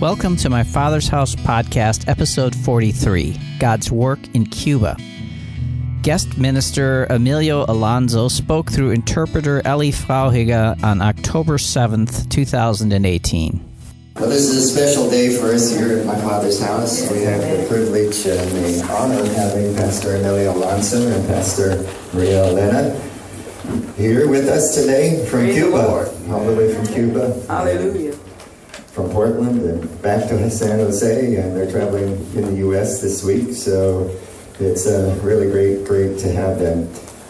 Welcome to my Father's House podcast, episode 43, God's Work in Cuba. Guest minister Emilio Alonso spoke through interpreter Eli Frauhiger on October 7th, 2018. Well, this is a special day for us here at my Father's House. We have the privilege and the honor of having Pastor Emilio Alonso and Pastor Maria Elena here with us today from Cuba, all the way from Cuba. Hallelujah. From Portland and back to San Jose, and they're traveling in the U.S. this week, so it's really great to have them.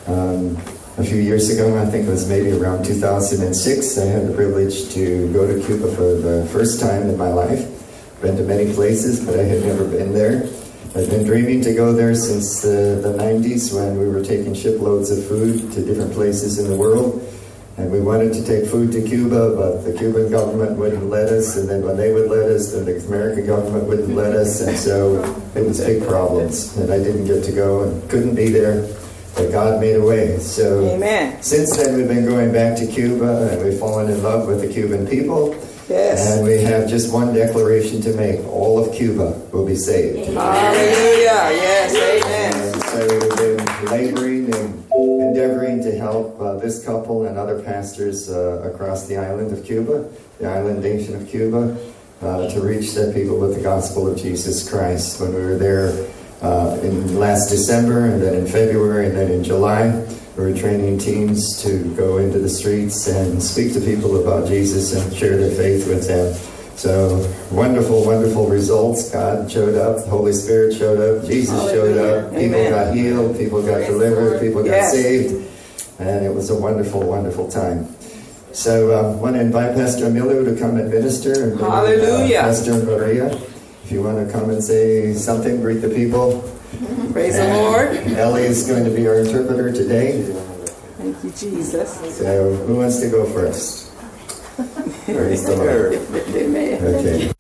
A few years ago, I think it was maybe around 2006, I had the privilege to go to Cuba for the first time in my life. Been to many places, but I had never been there. I've been dreaming to go there since the 90s when we were taking shiploads of food to different places in the world. And we wanted to take food to Cuba, but the Cuban government wouldn't let us, and then when they would let us, then the American government wouldn't let us, and so it was big problems, and I didn't get to go and couldn't be there, but God made a way. So Amen. Since then we've been going back to Cuba, and we've fallen in love with the Cuban people. Yes. And we have just one declaration to make: all of Cuba will be saved. Hallelujah. Yes. Amen. And so we've been laboring and endeavoring to help this couple and other pastors across the island of Cuba, the island nation of Cuba, to reach the people with the gospel of Jesus Christ. When we were there in last December, and then in February, and then in July, we were training teams to go into the streets and speak to people about Jesus and share their faith with them. So wonderful results. God showed up, the Holy Spirit showed up, Jesus showed up, people Amen. got healed, people got delivered, people got saved, and it was a wonderful time. So I want to invite Pastor Emilio to come and minister, and Hallelujah. Pastor Maria, if you want to come and say something, greet the people. Praise the Lord. Ellie is going to be our interpreter today. Thank you, Jesus. So who wants to go first? Praise the Lord. Amen. Okay.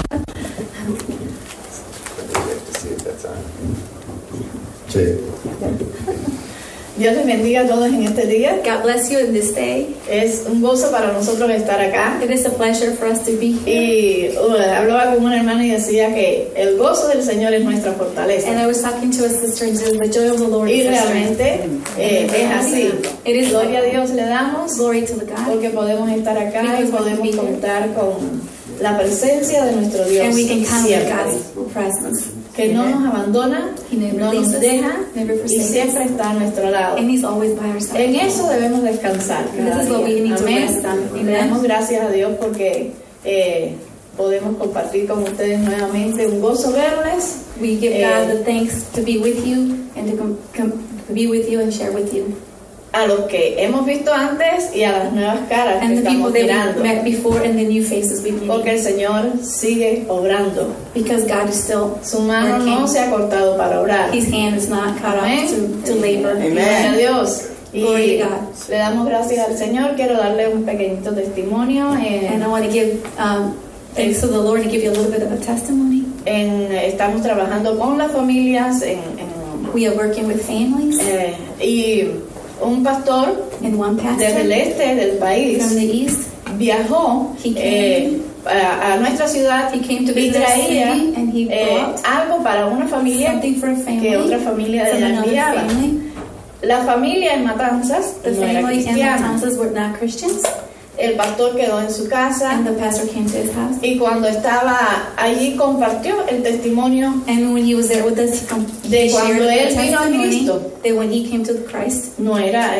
Dios les bendiga a todos en este día. God bless you in this day. Es un gozo para nosotros estar acá. It is a pleasure for us to be here. Y hablaba con una hermana y decía que el gozo del Señor es nuestra fortaleza. And I was talking to a sister and said, the joy of the Lord Y is our strength. realmente es así. It is Gloria a Dios le damos glory to the God. porque podemos estar acá y Because we can podemos be here. contar con la presencia de nuestro Dios And we can count on siempre. God's presence. Que no nos abandona, He never no leaves nos us, deja never y forsakes siempre us. está a nuestro lado. And He's always by our side. En eso debemos descansar. This is what we need to Amén. rest on. Y le damos gracias a Dios porque podemos compartir con ustedes nuevamente. Un gozo verles. We give God the thanks to be with you and to be with you and share with you. A los que hemos visto antes y a las nuevas caras que And the people estamos that mirando. we met before and the new faces we've Porque met. el Señor sigue obrando. Because God is still Su mano working. no se ha cortado para obrar. His hand is not cut off Amén. to labor. Gloria a Dios. Y Glory to God. le damos gracias al Señor. Quiero darle un pequeñito testimonio. And I want to give thanks to the Lord to give you a little bit of a testimony. Estamos trabajando con las familias We are working with families, y un pastor and one pastor desde el este del país from the east, viajó He came. a nuestra ciudad he came to y visit our traía city, and he brought algo para una familia something for a family que otra familia de from la another enviaba. family. La familia en Matanzas The no era family in cristiana. Matanzas were not Christians, El pastor quedó en su casa and the pastor came to his house. y cuando estaba allí compartió el testimonio And when he was there with us, de he shared cuando the él vino a testimony Cristo. that when he came to Christ, No era,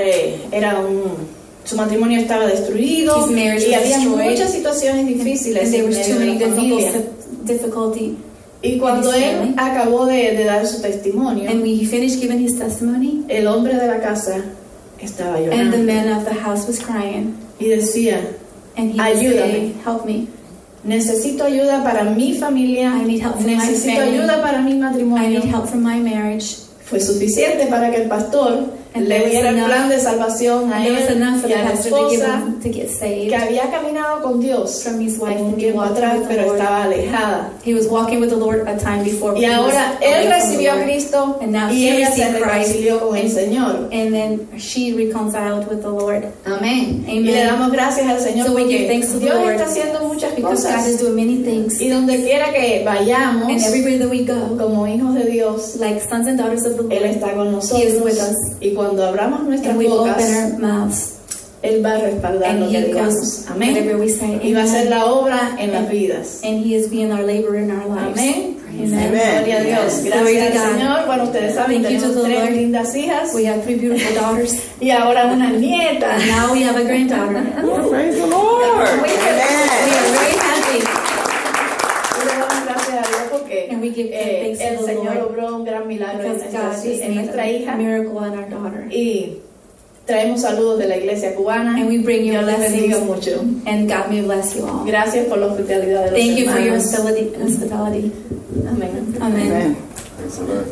su matrimonio estaba destruido His marriage y was había destroyed. muchas situaciones difíciles and there en was medio too de many la familia. difficulty. Y cuando in his él family. acabó de dar su testimonio, And when he finished giving his testimony, el hombre de la casa estaba and the llorando man of the house was crying, y decía, and he was Ayúdame. saying, help me. necesito ayuda para mi familia, I need help from my necesito family. ayuda para mi I matrimonio. need help from my marriage. Fue suficiente para que el pastor And le there was diera el enough- plan de salvación a And there was él enough for y the a la pastor to give esposa him to get saved. que había caminado con Dios From his wife un to be tiempo walking atrás, with the pero Lord. estaba alejada. He was walking with the Lord a time before. Y he was ahora away él from the recibió a Lord. Cristo And now y he ella se received Christ. reconcilió con el Señor. And then she reconciled with the Lord. Amén. Amen. Y le damos gracias al Señor So we give porque thanks to the Dios Lord está haciendo muchas Because God is cosas. doing many things. Y donde quiera que vayamos, And everywhere that we go, como hijos de Dios, like sons and daughters of the Él Lord, está con He is with nosotros. us. Y cuando abramos nuestras And we open bocas, our mouths. Él va a respaldar And lo que He digamos. goes Amén. whatever we say. Y va a hacer Amen. la obra en las vidas. And He is being our laborer in our lives. Amén. Amen. Gloria a Dios. Glory Gracias to al God. Señor. Bueno, ustedes saben, Thank you to tenemos the 3 Lord. lindas hijas We have 3 beautiful daughters. y ahora una nieta. And now we have a granddaughter. Praise the Lord. We are very happy. Y le damos gracias a Dios porque And we give thanks el to the Señor Lord. obró un gran milagro en Because God nuestra, is en nuestra a hija. miracle in our daughter. Y traemos saludos de la iglesia cubana. And we bring you Dios les bendiga blessings. mucho. And God may bless you all. Gracias por la hospitalidad de los Thank you for your hermanos. hospitality. Amén. Amen. Amen. Praise the Lord.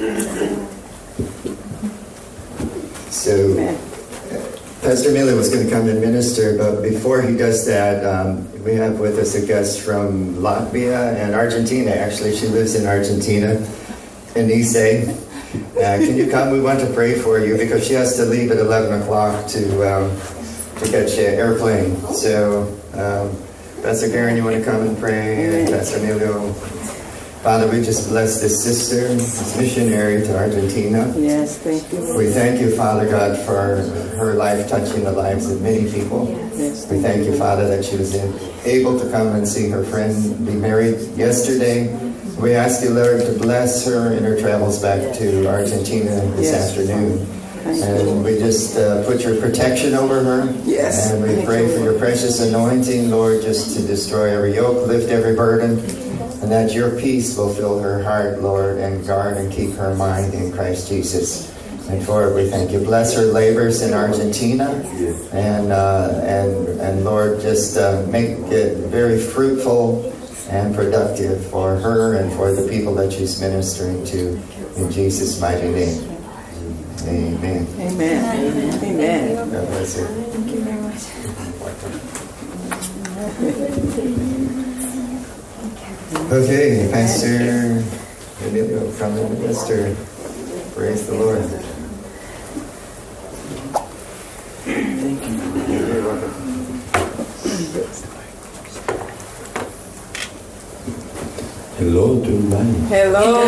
So, Amen. Pastor Miller was going to come and minister, but before he does that, we have with us a guest from Latvia and Argentina. Actually, she lives in Argentina, Anise. Can you come? We want to pray for you because she has to leave at 11 o'clock to catch an airplane. So, Pastor Garen, you want to come and pray? And Pastor Emilio. Father, we just bless this sister, this missionary to Argentina. Yes, thank you. We thank you, Father God, for her life touching the lives of many people. Yes. We thank you, Father, that she was able to come and see her friend be married yesterday. We ask you, Lord, to bless her in her travels back to Argentina this Yes. afternoon. Thank you. And we just put your protection over her. Yes. And we Thank pray you, for Lord. your precious anointing, Lord, just to destroy every yoke, lift every burden. And that your peace will fill her heart, Lord, and guard and keep her mind in Christ Jesus. And for it, we thank you. Bless her labors in Argentina, and Lord, just make it very fruitful and productive for her and for the people that she's ministering to. In Jesus' mighty name, Amen. Amen. Amen. God bless you. Thank you very much. Okay, Pastor Emilio from the minister. Praise the Lord. You're welcome. Hello to everybody. Hello.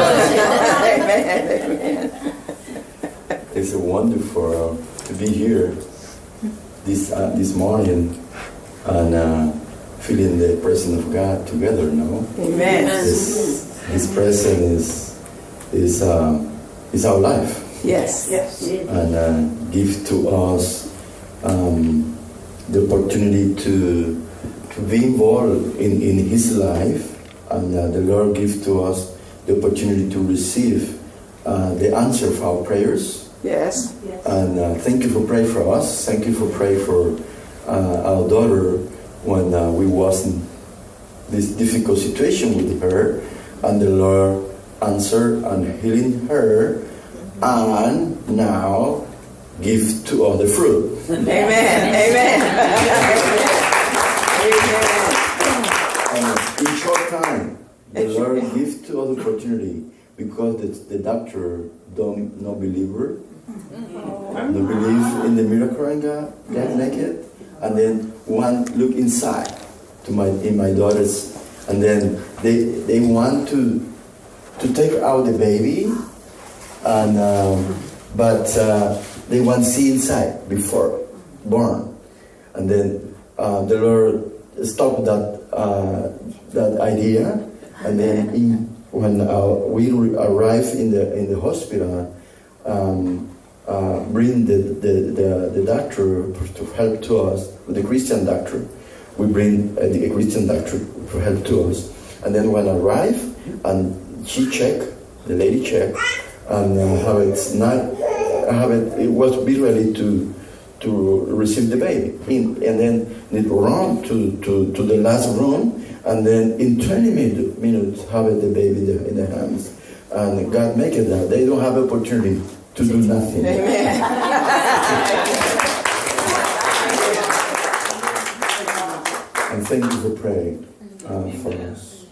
Amen. It's wonderful to be here this morning and feeling the presence of God together. No, Amen. His presence is our life, Yes. Yes. and give to us the opportunity to be involved in His life, and the Lord gives to us the opportunity to receive the answer for our prayers. Yes. And thank you for praying for us. Thank you for praying for our daughter when we was in this difficult situation with her, and the Lord answered and healing her, and now give to all the fruit. Amen. Amen. And in short time, the Lord give to us opportunity because the doctor don't no believer, no believe in the miracle and God, get naked, and then one look inside to my daughters, and then they want to take out the baby, and but they want to see inside before born, and then the Lord stopped that idea, and then when we arrive in the hospital, bring the doctor to help to us, the Christian doctor. We bring the Christian doctor to help to us, and then when I arrive, and she check, the lady check, and it was be ready to receive the baby, and then need run to the last room, and then in 20 minutes have the baby in the hands, and God make it that they don't have opportunity to do nothing. And thank you for praying for us.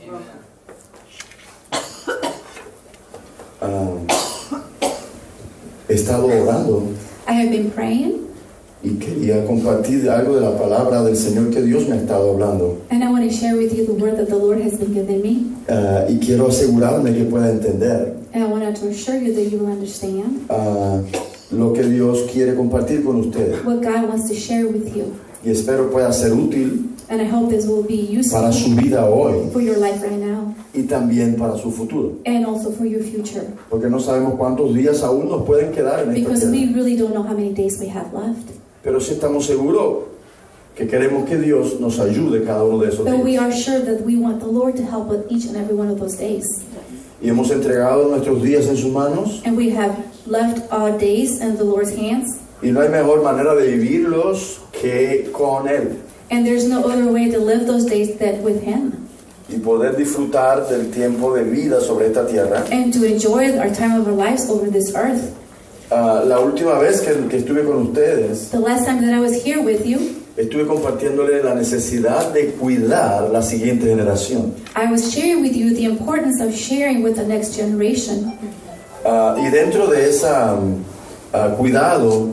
He estado orando I have been praying, y quería compartir algo de la palabra del Señor que Dios me ha estado hablando. and I want to share with you the word that the Lord has been giving me. Y quiero asegurarme que pueda entender And I wanted to assure you that you will understand lo que Dios quiere compartir con usted. what God wants to share with you. Y espero pueda ser útil And I hope this will be useful para su vida hoy for your life right now y también para su futuro. and also for your future. Porque no sabemos cuántos días aún nos pueden quedar en esta Because tierra. we really don't know how many days we have left. Pero sí estamos seguros que queremos que Dios nos ayude cada uno de esos But we días. are sure that we want the Lord to help with each and every one of those days. Y hemos entregado nuestros días en sus manos. And we have left our days in the Lord's hands. Y no hay mejor manera de vivirlos que con Él. And there's no other way to live those days than with Him. Y poder disfrutar del tiempo de vida sobre esta tierra. And to enjoy our time of our lives over this earth. La última vez que estuve con ustedes, The last time that I was here with you, estuve compartiéndole la necesidad de cuidar la siguiente generación. I was sharing with you the importance of sharing with the next generation. Y dentro de ese cuidado,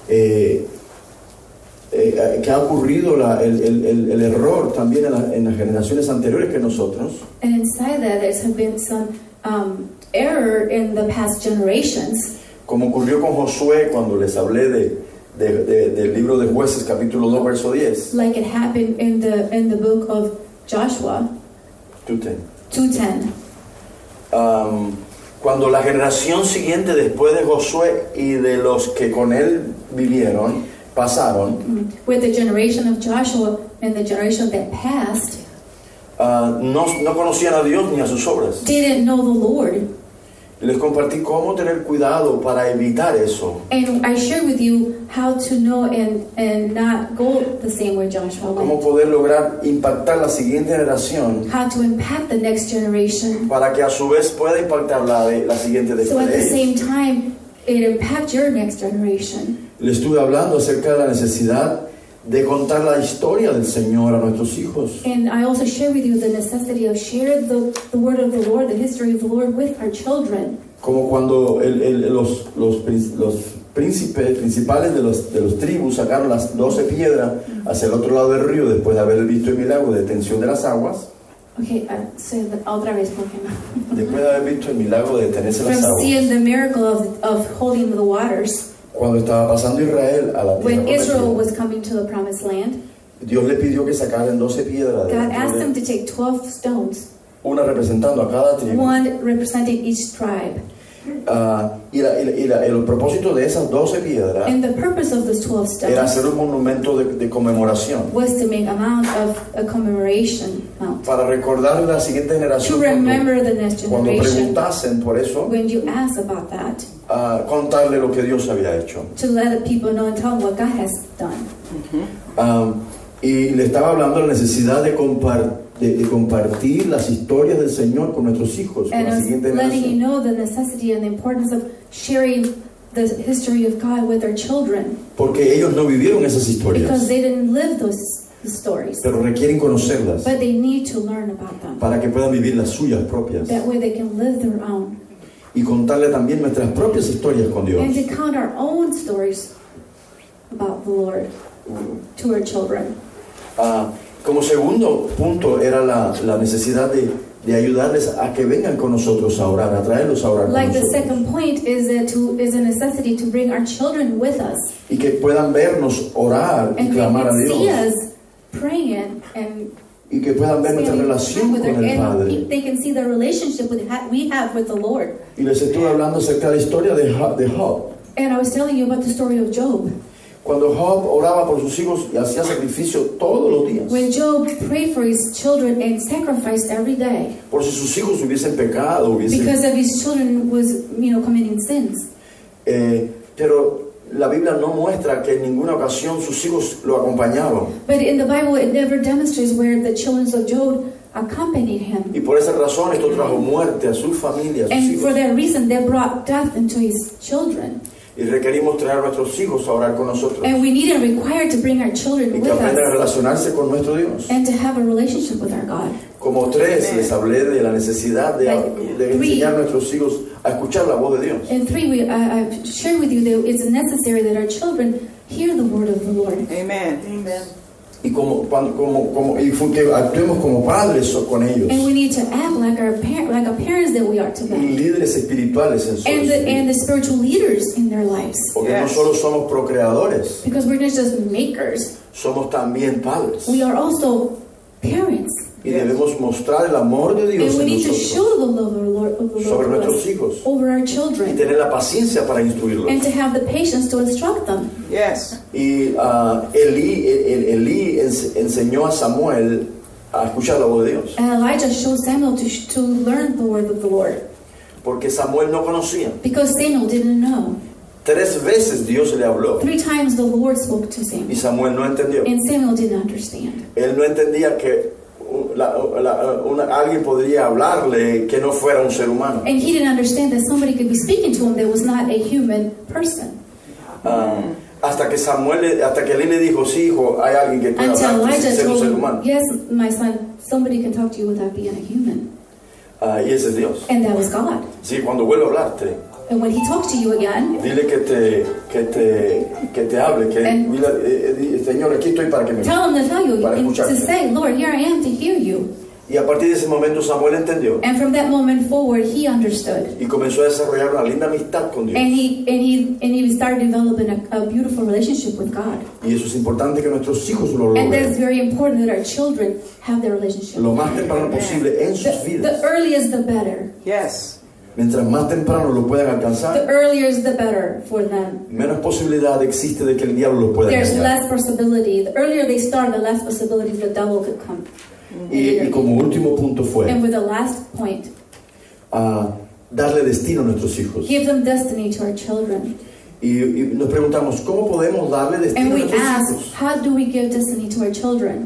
que ha ocurrido el error también en las generaciones anteriores que nosotros, And inside that, there's been some error in the past generations. como ocurrió con Josué cuando les hablé del libro de Jueces capítulo 2 verso 10. Like it happened in the book of Joshua 2:10. Cuando la generación siguiente después de Josué y de los que con él vivieron, pasaron, With the generation of Joshua and the generation that passed, no conocían a Dios ni a sus obras. didn't know the Lord. Y les compartí cómo tener cuidado para evitar eso. And I share with you how to know and not go the same way Joshua Cómo went. poder lograr impactar la siguiente generación How to impact the next generation. para que a su vez pueda impactar la siguiente So después at de the ellos. same time, it impact your next generation. Le estuve hablando acerca de la necesidad de contar la historia del Señor a nuestros hijos. And I also share with you the necessity of sharing the word of the Lord, the history of the Lord with our children. Como cuando los príncipes principales de los tribus sacaron las 12 piedras hacia el otro lado del río después de haber visto el milagro de detención de las aguas. Okay, say that otra vez, porque no. Después de haber visto el milagro de detenerse las From aguas. seeing the miracle of holding the waters, Cuando estaba pasando Israel a la tierra when Israel prometida, was coming to the promised land, Dios le pidió que sacaran 12 piedras, God asked them de, to take 12 stones, una representando a cada tribu. one representing each tribe. Y el propósito de esas 12 piedras And the purpose of those 12 era stones hacer un monumento de conmemoración was to make a mount of a commemoration mount. para recordarle a la siguiente To generación remember the next cuando generation, preguntasen por eso, when you ask about that, contarle lo que Dios había hecho. to let the people know and tell them what God has done. Y le estaba hablando de la necesidad de compartir las historias del Señor con nuestros hijos, con And I la was siguiente letting you generación. know the necessity and the importance of sharing the history of God with our children, Porque ellos no vivieron esas because historias, they didn't live those stories, pero requieren conocerlas but they need to learn about them. para que puedan vivir las suyas propias That way they can live their own y contarle también nuestras propias historias con Dios. and to count our own stories about the Lord to our children. Como segundo punto era la necesidad de ayudarles a que vengan con nosotros a orar, a traerlos a orar con Like the nosotros. second point is a necessity to bring our children with us Y que puedan vernos orar y and they clamar a can see Dios. us praying and Y que puedan ver nuestra spending relación time with con her, el Padre. and they can see the relationship we have with the Lord. Y les estuve hablando acerca de la historia de Job. And I was telling you about the story of Job. Cuando Job oraba por sus hijos y hacía sacrificio todos los días, When Job prayed for his children and sacrificed every day por si sus hijos hubiesen pecado, because of his children was, committing sins. pero la Biblia no muestra que en ninguna ocasión sus hijos lo acompañaban. But in the Bible, it never demonstrates where the children of Job accompanied him. Y por esa razón esto trajo muerte a su familia, a sus And for hijos. that reason, they brought death into his children. Y requerimos traer a nuestros hijos a orar con nosotros. And we need and require to bring our children Y with que aprendan a us relacionarse con nuestro Dios. and to have a relationship with our God. Como tres, les hablé de la necesidad de Three. enseñar a nuestros hijos a escuchar la voz de Dios. And three, I've shared with you that it's necessary that our children hear the word of the Lord. Amen. Amen. Y que actuemos como padres con ellos. And we need to act like our parents that we are to Y them. líderes espirituales en su And vida. the spiritual leaders in their lives. Porque no Yes. solo somos procreadores, Because we're not just makers, somos también padres. we are also parents. Y debemos mostrar el amor de Dios And we en need to nosotros show the love of the Lord sobre to nuestros us hijos over our y children. tener la paciencia para instruirlos. And to have the patience to instruct them. Yes. Y Elí enseñó a Samuel a escuchar la voz de Dios, And Elijah showed Samuel to learn the word of the Lord. porque Samuel no conocía. Because Samuel didn't know. 3 veces Dios le habló 3 times the Lord spoke to y Samuel. Samuel no entendió. And Samuel didn't understand. Él no entendía que alguien podría hablarle que no fuera un ser humano. And he didn't understand that somebody could be speaking to him that was not a human person. Hasta que Elí le dijo, sí, hijo, hay alguien que puede Until hablar sin Elijah ser un told ser him, humano. yes, my son, somebody can talk to you without being a human. Y ese es Dios. And that was God. Sí, cuando vuelva a hablarte, And when he talks to you again, dile que te hable, Señor, aquí estoy para que me tell him to tell you, para and escucharte. to say, Lord, here I am to hear you. Y a partir de ese momento Samuel entendió And from that moment forward, he understood. y comenzó a desarrollar una linda amistad con Dios. And he started developing a beautiful relationship with God. Y eso es importante que nuestros hijos lo And that's logren very important that our children have their relationship. lo más temprano posible en sus The vidas. earliest the better. Yes. Mientras más temprano lo puedan The alcanzar, earlier is the better for them. menos posibilidad existe de que el diablo los pueda There's engañar. less possibility. The earlier they start, the less possibility the devil could come. Y como último punto fue And with the last point, darle destino a nuestros hijos. give them destiny to our children. Y nos preguntamos, ¿cómo podemos darle destino And a we nuestros ask, hijos? how do we give destiny to our children?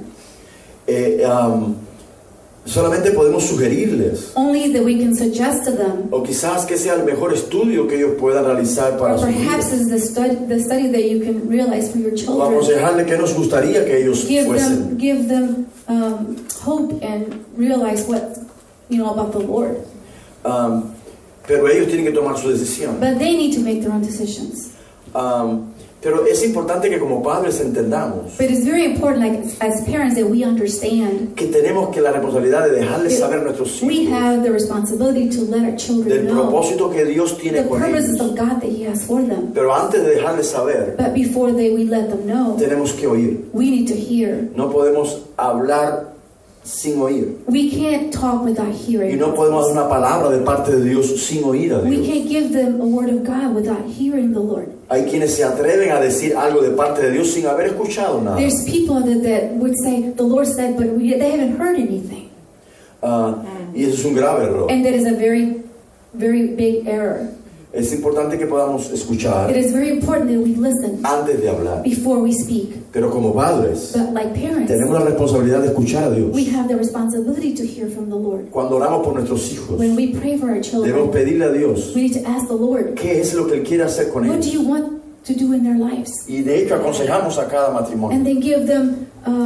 Solamente podemos sugerirles, Only that we can suggest to them, o quizás que sea el mejor estudio que ellos puedan realizar para or su perhaps vida. is the study that you can realize for your O children. aconsejarle qué nos gustaría que ellos fuesen. Give them hope and realize what about the Lord. Pero ellos tienen que tomar su decisión. But they need to make their own decisions. Pero es importante que como padres entendamos But it's very important, like as parents, that we understand que tenemos que la responsabilidad de dejarles saber a nuestros we hijos have the responsibility to let our children del know propósito que Dios the tiene con purposes ellos. of God that He has for them. Pero antes de dejarles saber, But before we let them know, tenemos que oír. we need to hear. No podemos hablar sin oír. We can't talk without hearing. Y no podemos dar una palabra de parte de Dios sin oír a We Dios. can't give them a word of God without hearing the Lord. Hay quienes se atreven a decir algo de parte de Dios sin haber escuchado nada. There's people that would say, the Lord said, but they haven't heard anything. Y eso es un grave error. And that is a very, very big error. Es importante que podamos escuchar It is very important that we listen antes de hablar. before we speak. Pero como padres, But like parents, tenemos la responsabilidad de escuchar a Dios. we have the responsibility to hear from the Lord. Cuando oramos por nuestros hijos, When we pray for our debemos children, pedirle a Dios we need to ask the Lord, qué es lo que Él quiere hacer con what do ellos. you want to do in their lives? Y de hecho aconsejamos a cada matrimonio. And then give them,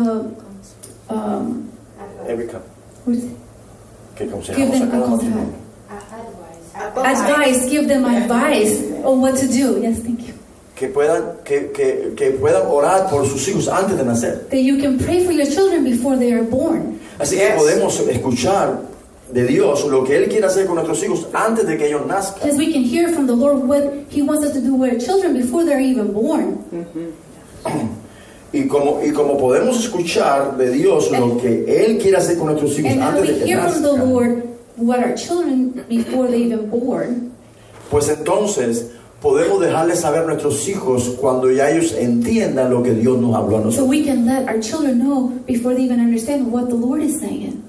Erika, what is it? que Give aconsejamos a them cada a matrimonio. advice, give them advice on what to do. Yes, thank you. Que puedan orar por sus hijos antes de nacer. That you can pray for your children before they are born. Así que podemos escuchar de Dios lo que Él quiere hacer con nuestros hijos antes de que ellos nazcan. Because we can hear from the Lord what He wants us to do with our children before they're even born. Y como podemos escuchar de Dios lo que Él quiere hacer con nuestros hijos And how antes we de que hear from the nazcan, Lord what our children before they even born, pues entonces podemos dejarles saber a nuestros hijos cuando ya ellos entiendan lo que Dios nos habló a so nosotros. we can let our children know before they even understand what the Lord is saying.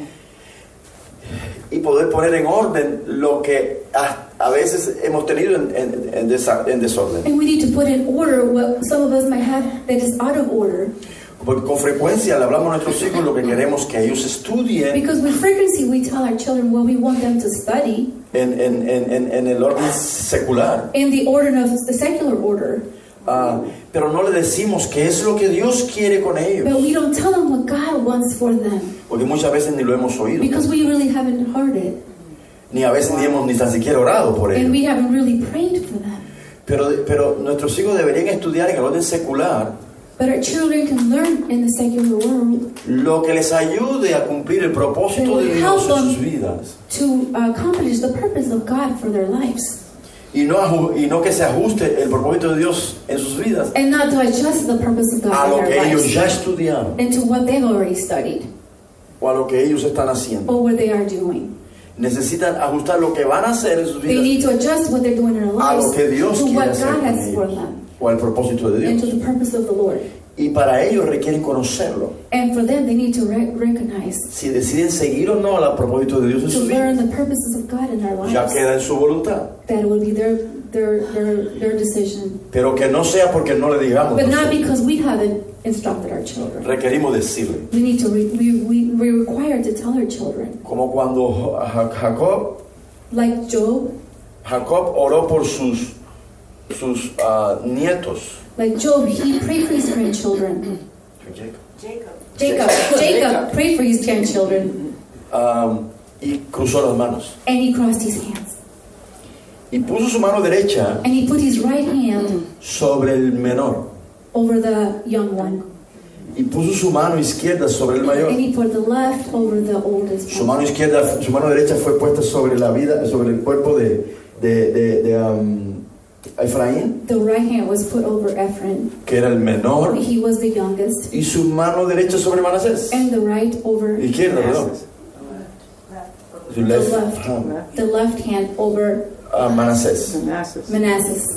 Y poder poner en orden lo que a veces hemos tenido en desorden. And we need to put in order what some of us might have that is out of order. Porque con frecuencia le hablamos a nuestros hijos lo que queremos que ellos estudien Because with frequency we tell our children what we want them to study en el orden secular. in the order of the secular order. Pero no le decimos qué es lo que Dios quiere con ellos. But we don't tell them what God wants for them. Porque muchas veces ni lo hemos oído. Because we really haven't heard it. Ni a veces ni hemos ni tan siquiera orado por And ellos. we haven't really prayed for them. Pero nuestros hijos deberían estudiar en el orden secular But our children can learn in the secular world lo que les ayude a cumplir el propósito de Dios en sus vidas. to accomplish the purpose of God for their lives. Y no que se ajuste el propósito de Dios en sus vidas And not to adjust the purpose of a God lo in que their ellos lives ya estudiaron into what they've already studied o a lo que ellos están haciendo. or what they are doing. Necesitan ajustar lo que van a hacer en sus They vidas need to adjust what they're doing in their a lives lo que Dios to quiere what hacer God con has for ellos them o al propósito de and to Dios. the purpose of the Lord. Y para ello requieren conocerlo. And for them, they need to recognize, Si deciden seguir o no al propósito de Dios en to sus learn vidas, the purposes of God in their ya lives. queda en su voluntad. That will be their decision. Pero que no sea porque no le digamos. But not nosotros. because we haven't instructed our children. Requerimos decirle. We need to, we're required to tell our children. Como cuando Like Job Jacob oró por sus nietos. Like Job, he prayed for his grandchildren. Jacob prayed for his grandchildren. Y cruzó las manos. And he crossed his hands. Y puso su mano derecha And he put his right hand sobre el menor. over the young one. Y puso su mano izquierda sobre el mayor. And he put the left over the oldest Su one. mano derecha fue puesta sobre el cuerpo de Efraín, The right hand was put over Ephraim. que era el menor, He was the youngest. y su mano derecha sobre Manasés. And the right over Izquierda, perdón. Su the left left. hand. The left hand over Manasés. Manasseh.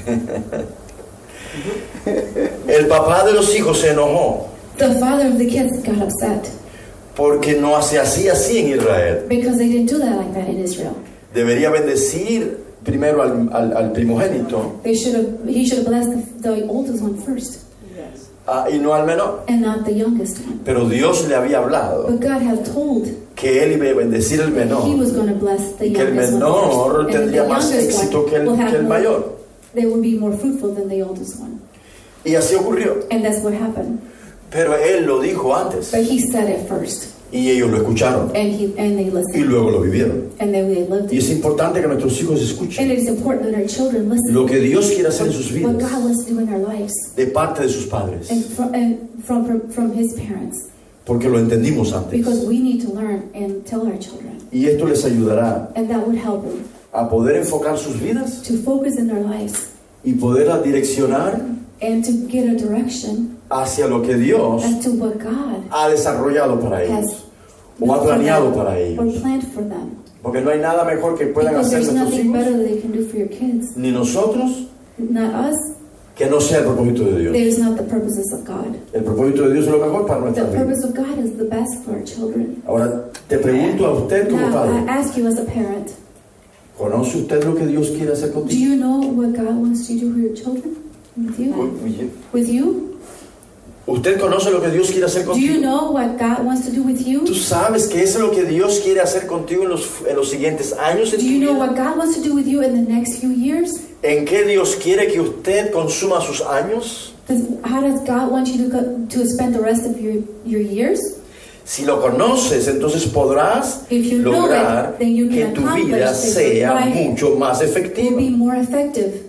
El papá de los hijos se enojó The father of the kids got upset porque no se hacía así en Israel. because they didn't do that like that in Israel. Debería bendecir primero al primogénito He should have blessed the oldest one first y no al menor. and not the youngest one. Pero Dios le había hablado But God had told que él iba a bendecir al that He menor was going to bless the y que el youngest one menor first. And tendría the más youngest éxito one que will have el more, mayor. they will be more fruitful than the oldest one. Y así ocurrió. And that's what happened. Pero él lo dijo antes But he said it first, y ellos lo escucharon and they y listened, luego lo vivieron. and then they lived Y it. es importante que nuestros hijos And escuchen it is important that our children listen lo que Dios quiere hacer en sus what vidas God wants to do in their lives de parte de sus padres, and from His parents, porque lo entendimos antes. because we need to learn and tell our children, Y esto les ayudará and that would help them a poder enfocar sus vidas to focus in their lives y poderlas direccionar and to get a direction hacia lo que Dios as to what God ha desarrollado para ellos has o ha planeado para or ellos. planned for them. Porque no hay nada mejor que puedan Because hacer there's nuestros nothing better hijos, that they can do for your kids, ni nosotros, not us. que no sea el propósito de Dios. That is not the purposes of God. El propósito de Dios es lo mejor para The nuestra vida. purpose of God is the best for our children. Ahora, te pregunto a usted como Now, I padre, ask you as a parent, ¿conoce usted lo que Dios quiere hacer do contigo? you know what God wants to do for your children? With you? With you? ¿Usted conoce lo que Dios quiere hacer Do you contigo? know what God wants to do with you? ¿Tú sabes que eso es lo que Dios quiere hacer contigo en los siguientes años en Do tu you know vida? what God wants to do with you in the next few years? ¿En qué Dios quiere que usted consuma sus años? How does God want you to spend the rest of your years? Si lo conoces, entonces podrás If you know lograr it, then you que can tu accomplish vida that your sea life mucho más will efectiva. be more effective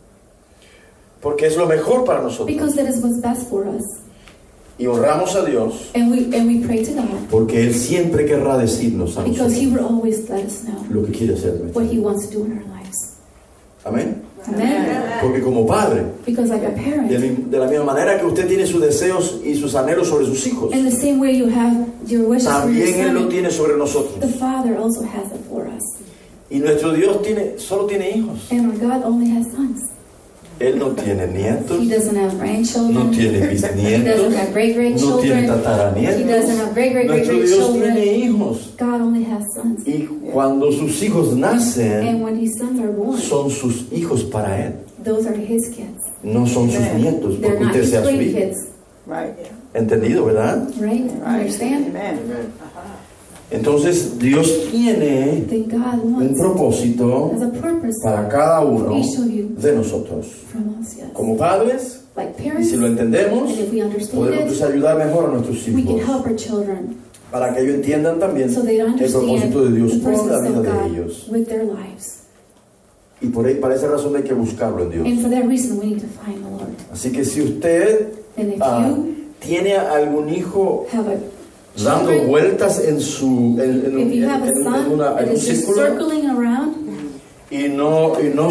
Porque es lo mejor para nosotros. because that is what's best for us. Y honramos a Dios And we pray to God porque Él siempre querrá decirnos a because He nosotros will always let us know lo que quiere hacer. en nuestra what He vida. wants to do in our lives. Amén. Amen. Porque como padre, Because like a parent, de la misma manera que usted tiene sus deseos y sus anhelos sobre sus hijos, in the same way you have your wishes for your también Él lo son, tiene sobre nosotros. the Father also has it for us. Y nuestro Dios solo tiene hijos. And our God only has sons. Él no tiene nietos, He doesn't have grandchildren. no tiene He bisnietos, doesn't have great no tiene grandchildren. He tataranietos. doesn't have great Nuestro Dios tiene hijos. God only has sons. Y cuando sus hijos And nacen, when His sons are born, son sus hijos para Él. those are His kids. No son sus nietos, They're porque not usted His sea su hijo. grandkids. Right. ¿Entendido, verdad? Right? Understand? Amen. Entonces Dios tiene Then God un wants, propósito has a purpose para cada uno each of you de nosotros. from us, yes. Como padres, Like y parents, si lo entendemos, and if we understand podemos it, entonces ayudar mejor a nuestros we can hijos help our children para que ellos entiendan también so they el understand propósito de Dios the con la purpose vida of de God ellos. with their lives. Y por ahí, esa razón hay que buscarlo en Dios. And for that reason, we need to find the Lord. Así que si usted And if you tiene algún hijo have a dando children, vueltas en su if you have a son that en un is just círculo circling around y no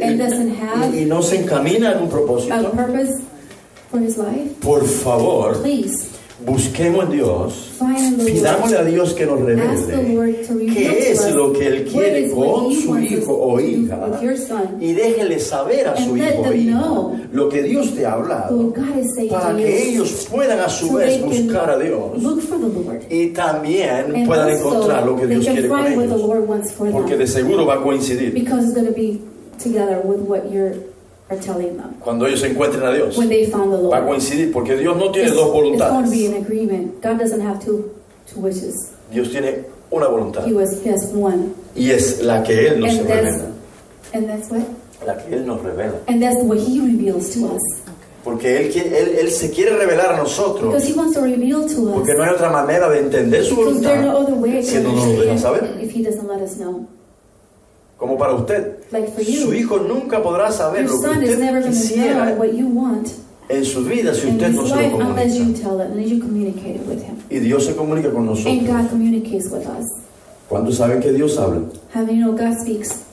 se encamina en un a propósito, purpose for his life, por favor, please busquemos a Dios, find the Lord. pidámosle a Dios que nos Ask the revele Lord to reveal qué to es us lo que Él what quiere is what con He su wants us hijo o to do hija with your son. y déjele saber a su And let hijo o them hija know lo que Dios te ha hablado what God is saying para to que you, ellos puedan a su so vez they can buscar a Dios look for the Lord. y también And puedan also, encontrar lo que they Dios can quiere con find what the ellos, Lord wants for porque de them, seguro va a coincidir because it's going to be together with what you are telling them. cuando ellos se encuentren a Dios. When they found the Va a Lord, coincidir porque Dios no tiene it's dos going to be voluntades. an agreement. God doesn't have two wishes. Dios tiene una voluntad He has one. y es la que Él nos And revela. that's what? La que Él nos revela. And that's what He reveals to us. Porque Él se quiere revelar a nosotros. Because He wants to reveal to us. Porque no hay otra manera de entender su Because there's no voluntad other way si to no nos lo deja understand saber. if He doesn't let us know. Como para usted. Like for you, Su hijo nunca podrá saber your lo que son is never usted going to know quisiera what you want en su vida si in usted his no se lo life unless you comunica. tell it, unless you communicate it with Him. Y Dios se comunica con And nosotros. God communicates with us. ¿Cuántos saben que Dios habla? How do you know God speaks?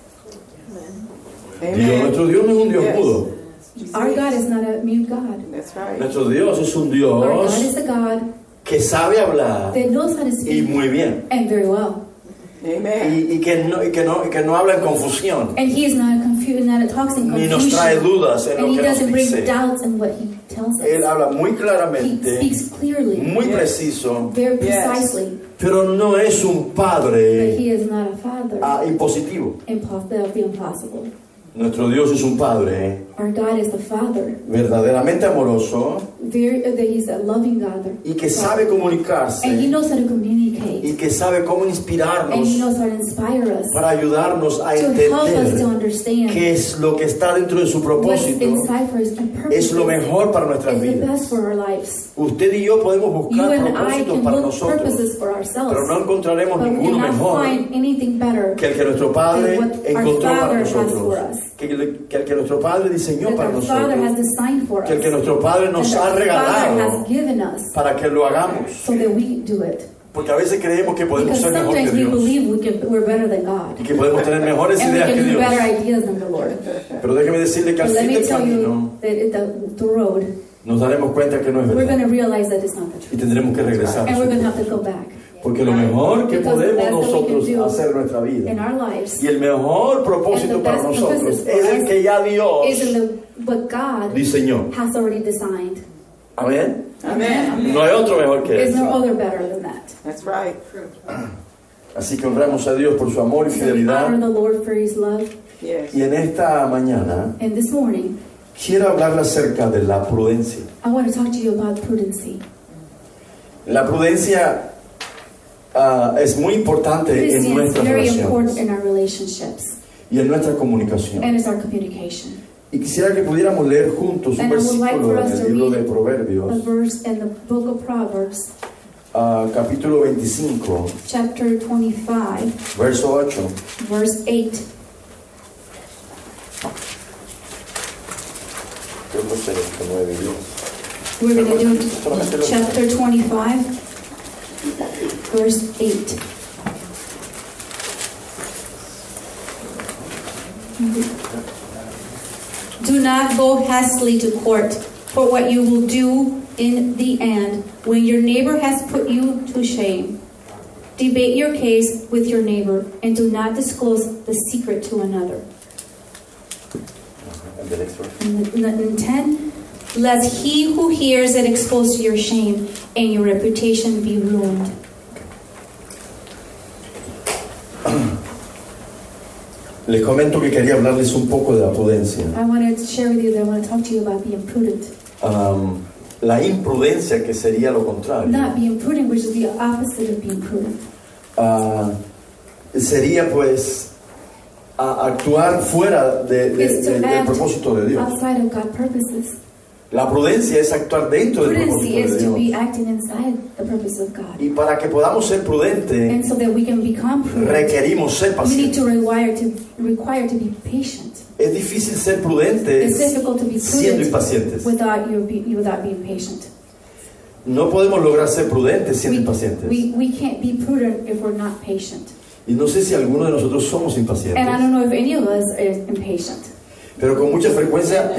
Dios, nuestro Dios no es un Dios Yes. mudo. Our God is not a mute God. That's right. Nuestro Dios es un Our God Dios is a God que sabe hablar that knows how to y speak muy bien. and very well. Amen. Y que no habla en confusión. And He is not confused, not talks in Ni nos trae confusion. dudas en And lo He que nos doesn't bring dice. doubts in what He tells Él us. habla muy He claramente, speaks clearly, muy Yes. preciso, very Yes. precisely, pero no es un but padre He is not a father. impositivo. That would be impossible. Nuestro Dios es un padre Our God is the Father. verdaderamente amoroso That He's a loving God. y que sabe And He comunicarse knows how to communicate. y que sabe cómo And He inspirarnos knows how to inspire us. para ayudarnos a To help us to entender understand qué es lo que está dentro de su what's propósito. inside for His purpose. Es lo mejor para nuestras Is the vidas. best for our lives. Usted y yo podemos You buscar and I propósitos can para look nosotros, purposes for ourselves. pero no encontraremos But we ninguno cannot mejor find anything better que el que nuestro Padre than what our encontró para Father has for nosotros, us. que el que nuestro Padre diseñó That para our Father has nosotros, designed for us. que el que nuestro Padre nos That ha our Father regalado has given us para que lo hagamos. so that we do it. Porque a veces creemos que podemos Because ser mejor que sometimes we Dios believe we're better than God. y que podemos tener mejores And we ideas que can do Dios. better ideas than the Lord. Pero déjeme decirle que al But let fin me del tell camino you that the road, nos daremos cuenta que no es we're going verdad to realize that it's not the y truth. tendremos que regresar. And we're going to have to go back. Porque lo mejor que Because the podemos best that we nosotros can do hacer en nuestra vida in our lives y el mejor propósito and the para best nosotros purposes for es el us que ya is Dios in what God diseñó. has already designed. Amén. Amen. No hay otro mejor que Is there eso. other better than that? That's right. Así que honramos a Dios por su amor y So we honor fidelidad. the Lord for His love. Yes. Y en esta mañana And this morning, quiero hablarle acerca de la prudencia. I want to talk to you about prudency. La prudencia es muy importante en Prudency is nuestras very important relaciones in our relationships y en nuestra comunicación. and it's our communication. Y quisiera que pudiéramos leer juntos un And I would like versículo for en us el to libro de read a Proverbios, verse in the book of Proverbs, capítulo 25, chapter 25, verso 8. verse 8. Yo no sé los que 9 y 10. We're going to do chapter 25, verse 8. Do not go hastily to court, for what you will do in the end when your neighbor has put you to shame. Debate your case with your neighbor and do not disclose the secret to another. And the next verse. And 10, lest he who hears it expose your shame and your reputation be ruined. Les comento que quería hablarles un poco de la prudencia. I wanted to share with you that I want to talk to you about being prudent. la imprudencia, que sería lo contrario. Not being prudent, which is the opposite of being prudent. Sería pues actuar fuera del propósito de Dios. Outside of God's purposes. La prudencia es actuar dentro del Prudency propósito is de to be Dios. acting inside the purpose of God. Y para que podamos ser prudentes, And so that we can become prudent, requerimos ser we need pacientes. to require to be patient. Es difícil ser prudentes It's difficult to be siendo prudent impacientes. without being patient. No podemos lograr ser prudentes siendo impacientes. We can't be prudent if we're not patient. Y no sé si alguno de nosotros somos impacientes, And I don't know if any of us are impatient. pero con mucha frecuencia,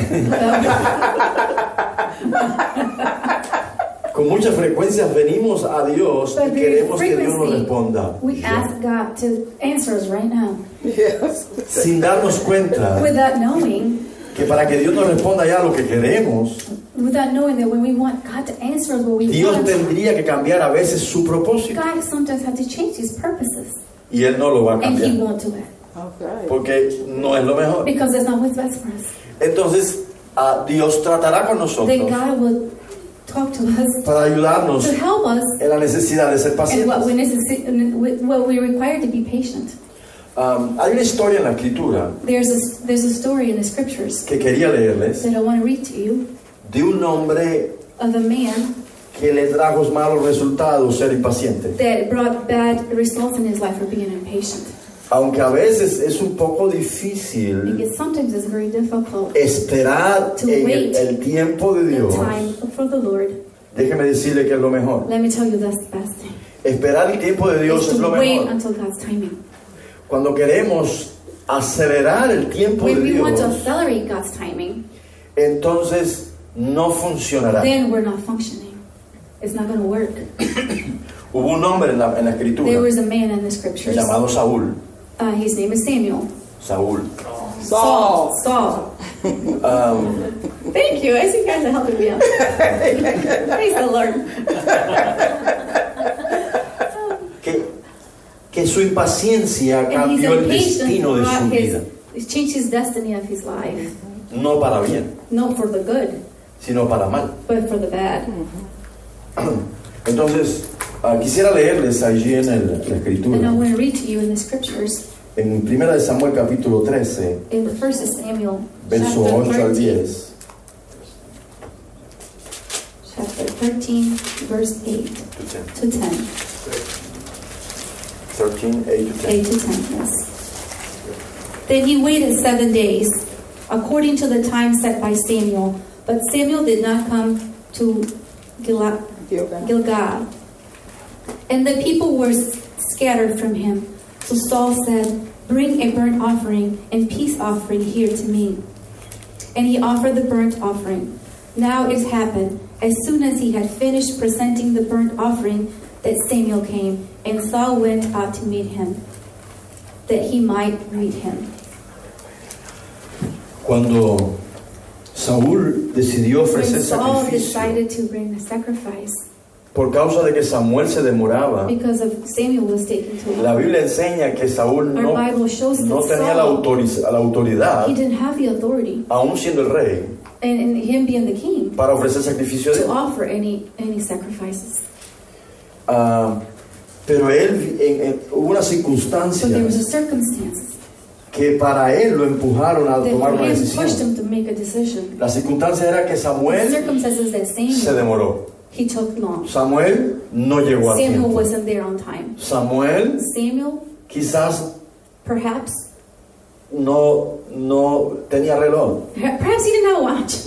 con mucha frecuencia venimos a Dios y But queremos que Dios nos frequency, responda we ask God to answer us right now Yes. sin darnos cuenta without knowing que para que Dios nos responda ya lo que queremos, that when we want God to answer us what we Dios want, tendría que cambiar a veces su propósito God sometimes has to change His purposes, y Él no lo va a and He cambiar won't do it Okay. porque no es lo mejor. because that's not what's best for us. Entonces Dios tratará con Then nosotros God will talk to us para ayudarnos to help us en la necesidad de ser and what we require to be patient. Hay una historia en la escritura There's a story in the scriptures que quería leerles that I want to read to you de un hombre of a man que le trajo malos resultados ser impaciente. that brought bad results in his life for being impatient. Aunque a veces es un poco difícil Because sometimes it's very difficult esperar To en wait el tiempo de the Dios, time for the Lord. déjeme decirle que es lo mejor. Let me tell you, that's the best thing. Esperar el tiempo de Dios Is es lo to wait mejor. until God's timing. Cuando queremos acelerar el tiempo de When we want to Dios, accelerate God's timing, entonces no funcionará. then we're not functioning. It's not going to work. Hubo un hombre en la There escritura was a man in the scriptures. llamado Saúl. His name is Samuel. Saúl. Saul. Saul. Um, Thank you. I see you guys are helping me out. Praise the Lord. que su impaciencia And his cambió el impatience destino de su brought vida. changed his destiny of his life. No para bien, Not for the good, sino para mal. but for the bad. Entonces, quisiera leerles allí en la And I escritura, want to read to you in the scriptures, en 1 de Samuel capítulo 13, in the first of Samuel, verso chapter 8 al 13, 10. chapter 13, verse 8 to 10. 13, 8 to 10. 8 to 10, yes. Then he waited 7 days, according to the time set by Samuel. But Samuel did not come to Gilgal. And the people were scattered from him. So Saul said, "Bring a burnt offering and peace offering here to me." And he offered the burnt offering. Now it happened, as soon as he had finished presenting the burnt offering, that Samuel came, and Saul went out to meet him, that he might greet him. Cuando Saúl decidió When ofrecer Saul sacrificio, decided to bring the sacrifice, por causa de que Samuel se demoraba, because of Samuel was taking too la long, Biblia enseña que Saúl our Bible shows no that tenía la Saul, autoridad, he didn't have the authority, aún siendo el rey, and him being the king, para ofrecer sacrificio de to offer any sacrifices. pero él, hubo una circunstancia But there was a circumstance que para él lo empujaron a that tomar una pushed decisión. him to make a decision. La circunstancia era que The Samuel circumstances that se Samuel, demoró. he took long. Samuel no llegó a Samuel tiempo. wasn't there on time. Samuel Samuel, quizás perhaps no tenía reloj. perhaps he did not watch.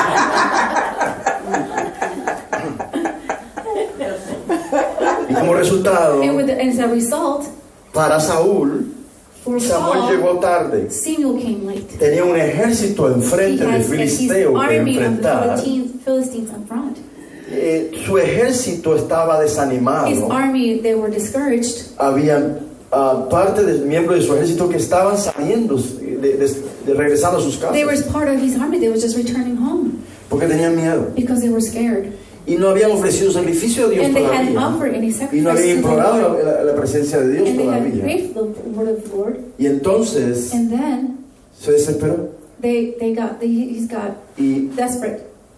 Y como resultado, And as a result, para Saúl, for Samuel Saul, llegó tarde. Samuel came late. Tenía un ejército He enfrente de had his Filisteo que army of enfrentar. the Philistines in front. Su ejército estaba His desanimado. army, they were discouraged. Habían parte de miembros de su ejército que estaban saliendo, regresando a sus They were casas, part of his army. They were just returning home porque tenían miedo. because they were scared. Y no habían ofrecido sacrificio a Dios And they hadn't todavía. offered any Y sacrifice no habían to the implorado Lord. la presencia de Dios And they had todavía. prayed for the word of the Lord. Y entonces And then se desesperó he got y desperate.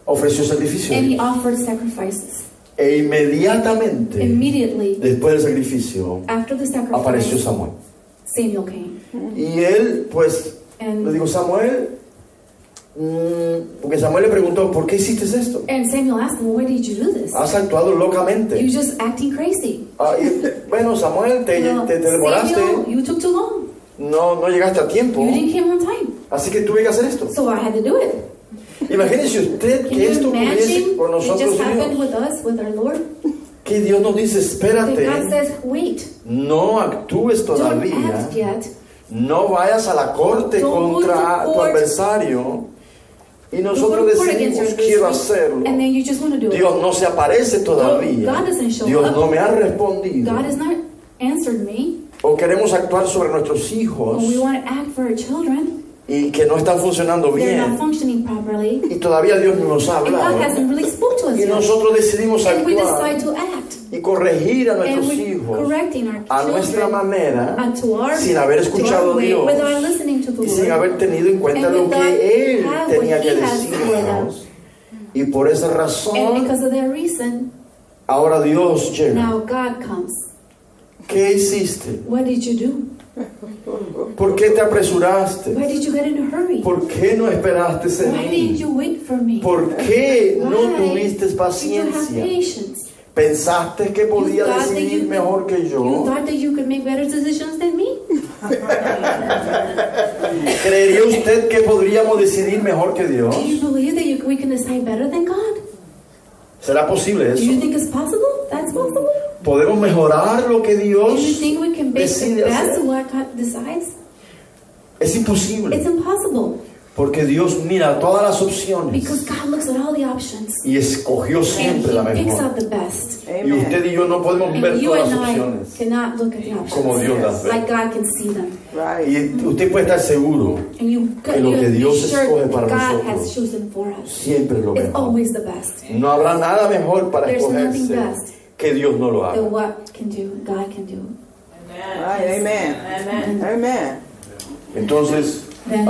ofreció sacrificio. and he offered sacrifices. E inmediatamente, Immediately después del sacrificio, after the apareció sacrifice, Samuel. Samuel came. Y él, pues, And- le dijo, Samuel, porque Samuel le preguntó, ¿por qué hiciste esto? And Samuel asked him, why did you do this? Has actuado locamente. You're just acting crazy. Bueno, Samuel, te Well, demoraste, Samuel, you took too long. no llegaste a tiempo, You didn't come on time. así que tuve que hacer esto. So I had to do it. Imagínese usted Can que esto you ocurriese imagine con it nosotros just y happened Dios. with us, with our Lord? Que Dios nos dice, That espérate, God says, wait, no actúes don't todavía, act yet. no vayas a la corte Don't go contra to tu court. adversario. Y Don't nosotros go to court against decidimos, your quiero adversary, hacerlo. and then you just want to do it. Dios no se aparece todavía. God doesn't show Dios up. no me ha respondido. God has not answered me. O queremos actuar sobre nuestros Or hijos we want to act for our children. y que no están funcionando They're not bien. functioning properly. Y todavía Dios no nos ha And God hablado. hasn't really spoke to us Y yet. nosotros decidimos And we decide actuar to act. y corregir a And nuestros we're hijos correcting our a nuestra children manera, to our, sin haber to escuchado our a way, Dios without listening to the y sin Lord. haber tenido en cuenta And lo without que Él have tenía what que He has for decirnos. Y por esa And razón, because of that reason, ahora Dios llega. now God comes. ¿Qué hiciste? What did you do? ¿Por qué te apresuraste? Why did you get in a hurry? ¿Por qué no esperaste ese Why didn't día? you wait for me? ¿Por qué no Why tuviste did you have paciencia? patience? ¿Pensaste que You podía thought that decidir you mejor que you yo? thought that you could make better decisions than me? ¿Creería usted que podríamos decidir mejor que Dios? Do you believe that we can decide better than God? ¿Será posible Do you eso? think it's possible? That's possible? ¿Podemos mejorar lo que Do Dios you think we can make the decide best hacer? of what God decides? Es imposible, It's impossible. porque Dios mira todas las opciones Because God looks at all the options. y escogió And siempre la He picks mejor. out the best. Y usted y yo no podemos ver And you todas and las I opciones cannot look at the options como Dios las ve. like God can see them. Right. Y usted puede estar seguro And you que lo que be Dios sure escoge that para God nosotros has chosen for us. siempre es lo It's mejor. always the best. No habrá nada mejor para There's nothing escogerse best que Dios no lo haga. than what God can do. Right. Amen. Amen. Entonces, Then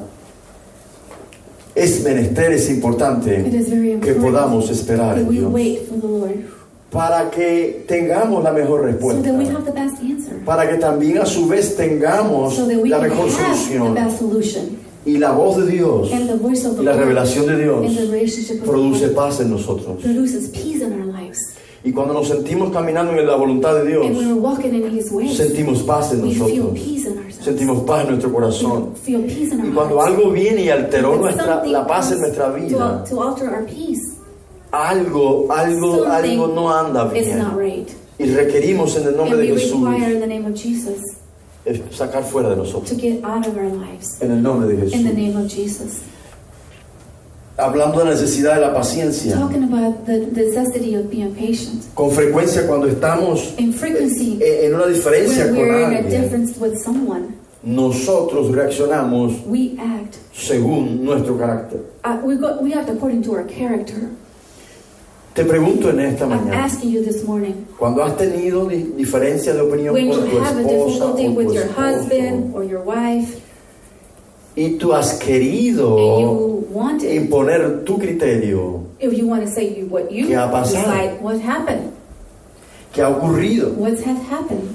es menester, es importante it is very que important podamos esperar that en we Dios wait for the Lord para que tengamos la mejor so respuesta, that we have the best answer. para que también a su vez tengamos So that we la can mejor have the solución. best solution. Y la voz de Dios And the voice of the y la Lord revelación de Dios and the relationship of produce the Lord paz en nosotros. produces peace in our lives. Y cuando nos sentimos caminando en la voluntad de Dios, And when we're walking in His ways, sentimos paz en we feel nosotros, peace in ourselves. sentimos paz en nuestro corazón. We feel peace in our Y cuando hearts. algo viene y alteró When something la paz en comes nuestra vida, to alter our peace, algo something no anda is not bien. right. Y requerimos en el And nombre de we Jesús require in the name of Jesus sacar fuera de nosotros. to get out of our lives. En el nombre de In the Jesús. name of Jesus. Hablando de la necesidad de la paciencia, Talking about the necessity of being patient. con frecuencia cuando estamos In frequency, en una diferencia when con we're in a alguien, difference with someone, nosotros reaccionamos we act. según nuestro carácter. We act according to our character. Te pregunto en esta I'm mañana, asking you this morning, cuando has tenido diferencia de opinión when con you tu have a esposa o difficulty tu with your esposo, husband or your wife, y tú has and querido you want it, imponer tu criterio, if you want to say what you ¿Qué ha pasado? decide, what happened, ¿qué ha ocurrido? what has happened,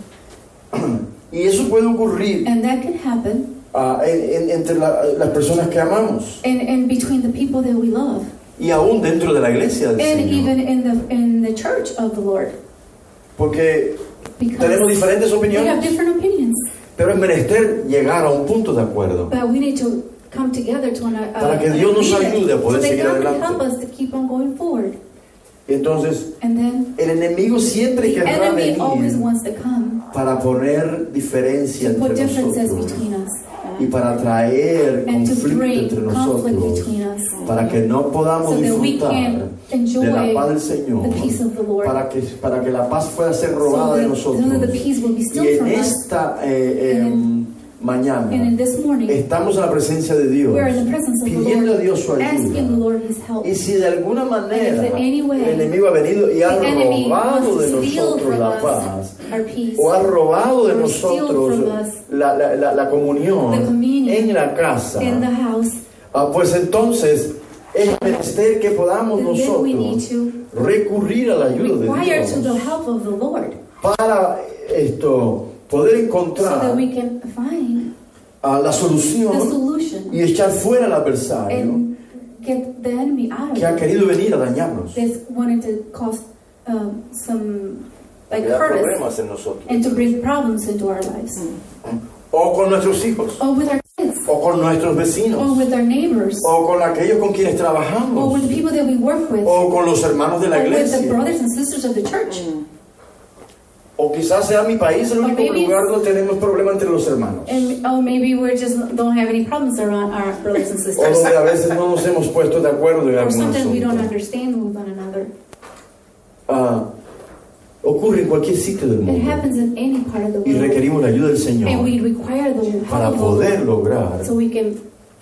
Y eso puede ocurrir and that can happen entre las personas que amamos in between the people that we love, y aún dentro de la iglesia del and Señor. even in the church of the Lord, Porque because tenemos diferentes we have opiniones, different opinions, pero es menester llegar a un punto de acuerdo but we need to come together to para que Dios nos ayude a poder so that seguir God can help adelante. us to keep on going forward. Y entonces, And then el enemigo siempre the querrá enemy always venir wants to come para poner diferencia to put entre differences nosotros between us y para traer and to conflicto bring entre conflict nosotros, between us, para que no podamos so that we disfrutar can enjoy de la paz del Señor, the peace of the Lord, para que la paz pueda ser robada so de that nosotros. the peace will be Y still from en us. esta mañana And in this morning, estamos en la presencia de Dios, we are in the presence of the pidiendo a Lord, Dios su asking the ayuda. Lord His help. Y si de alguna manera And if in any way el enemigo ha venido y ha The enemy robado wants de to steal nosotros from la us paz, our peace, o ha robado de or steal nosotros from us la comunión the communion en la casa, in the house, pues entonces es menester que podamos then we need nosotros to recurrir a la ayuda de require to the Dios help of the Lord, para poder so that encontrar we can find la the solución solution y echar fuera al adversario and get the enemy out of que ha it. querido venir a dañarnos, That's wanted to cause some like crear hurt us problemas en nosotros, and to bring problems into our lives, o con nuestros hijos, or with our kids, o con nuestros vecinos, or with our neighbors, o con aquellos con quienes or trabajamos, with the people that we work with, o con los hermanos de la or with the iglesia. brothers and sisters of the church. O quizás sea mi país el único maybe lugar donde tenemos problema entre los hermanos. And maybe we just don't have any problems around our brothers and O sisters. donde a veces no nos hemos puesto de acuerdo en Or algún sometimes we don't asunto. understand with one another. Ocurre en cualquier sitio del It mundo happens in any part of the y world. requerimos la ayuda del And Señor we require the help para of the poder Lord lograr so we can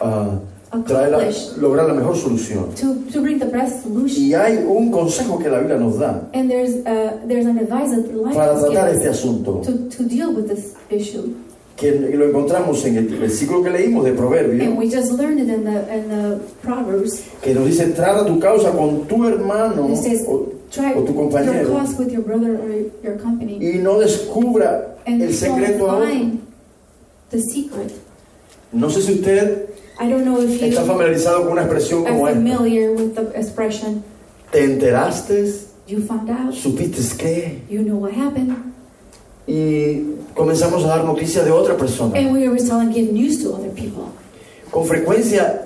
lograr la mejor solución. to bring the best solution. Y hay un consejo que la Biblia nos da And there's an advice that the life para has tratar given este us asunto, to deal with this issue. que lo encontramos en el versículo que leímos de And Proverbios, we just learned it in the Proverbs. que nos dice: trata tu causa con tu hermano It says, try o tu your compañero cause with your brother or your company. y no descubra And el secreto don't aún. find the secret. No sé si usted I don't know if you está familiarizado con una expresión como are esta. familiar with the expression, Te enteraste, you found out, supiste que, you know what happened, y comenzamos a dar noticias de otra persona. and we always tell and give news to other people. Con frecuencia,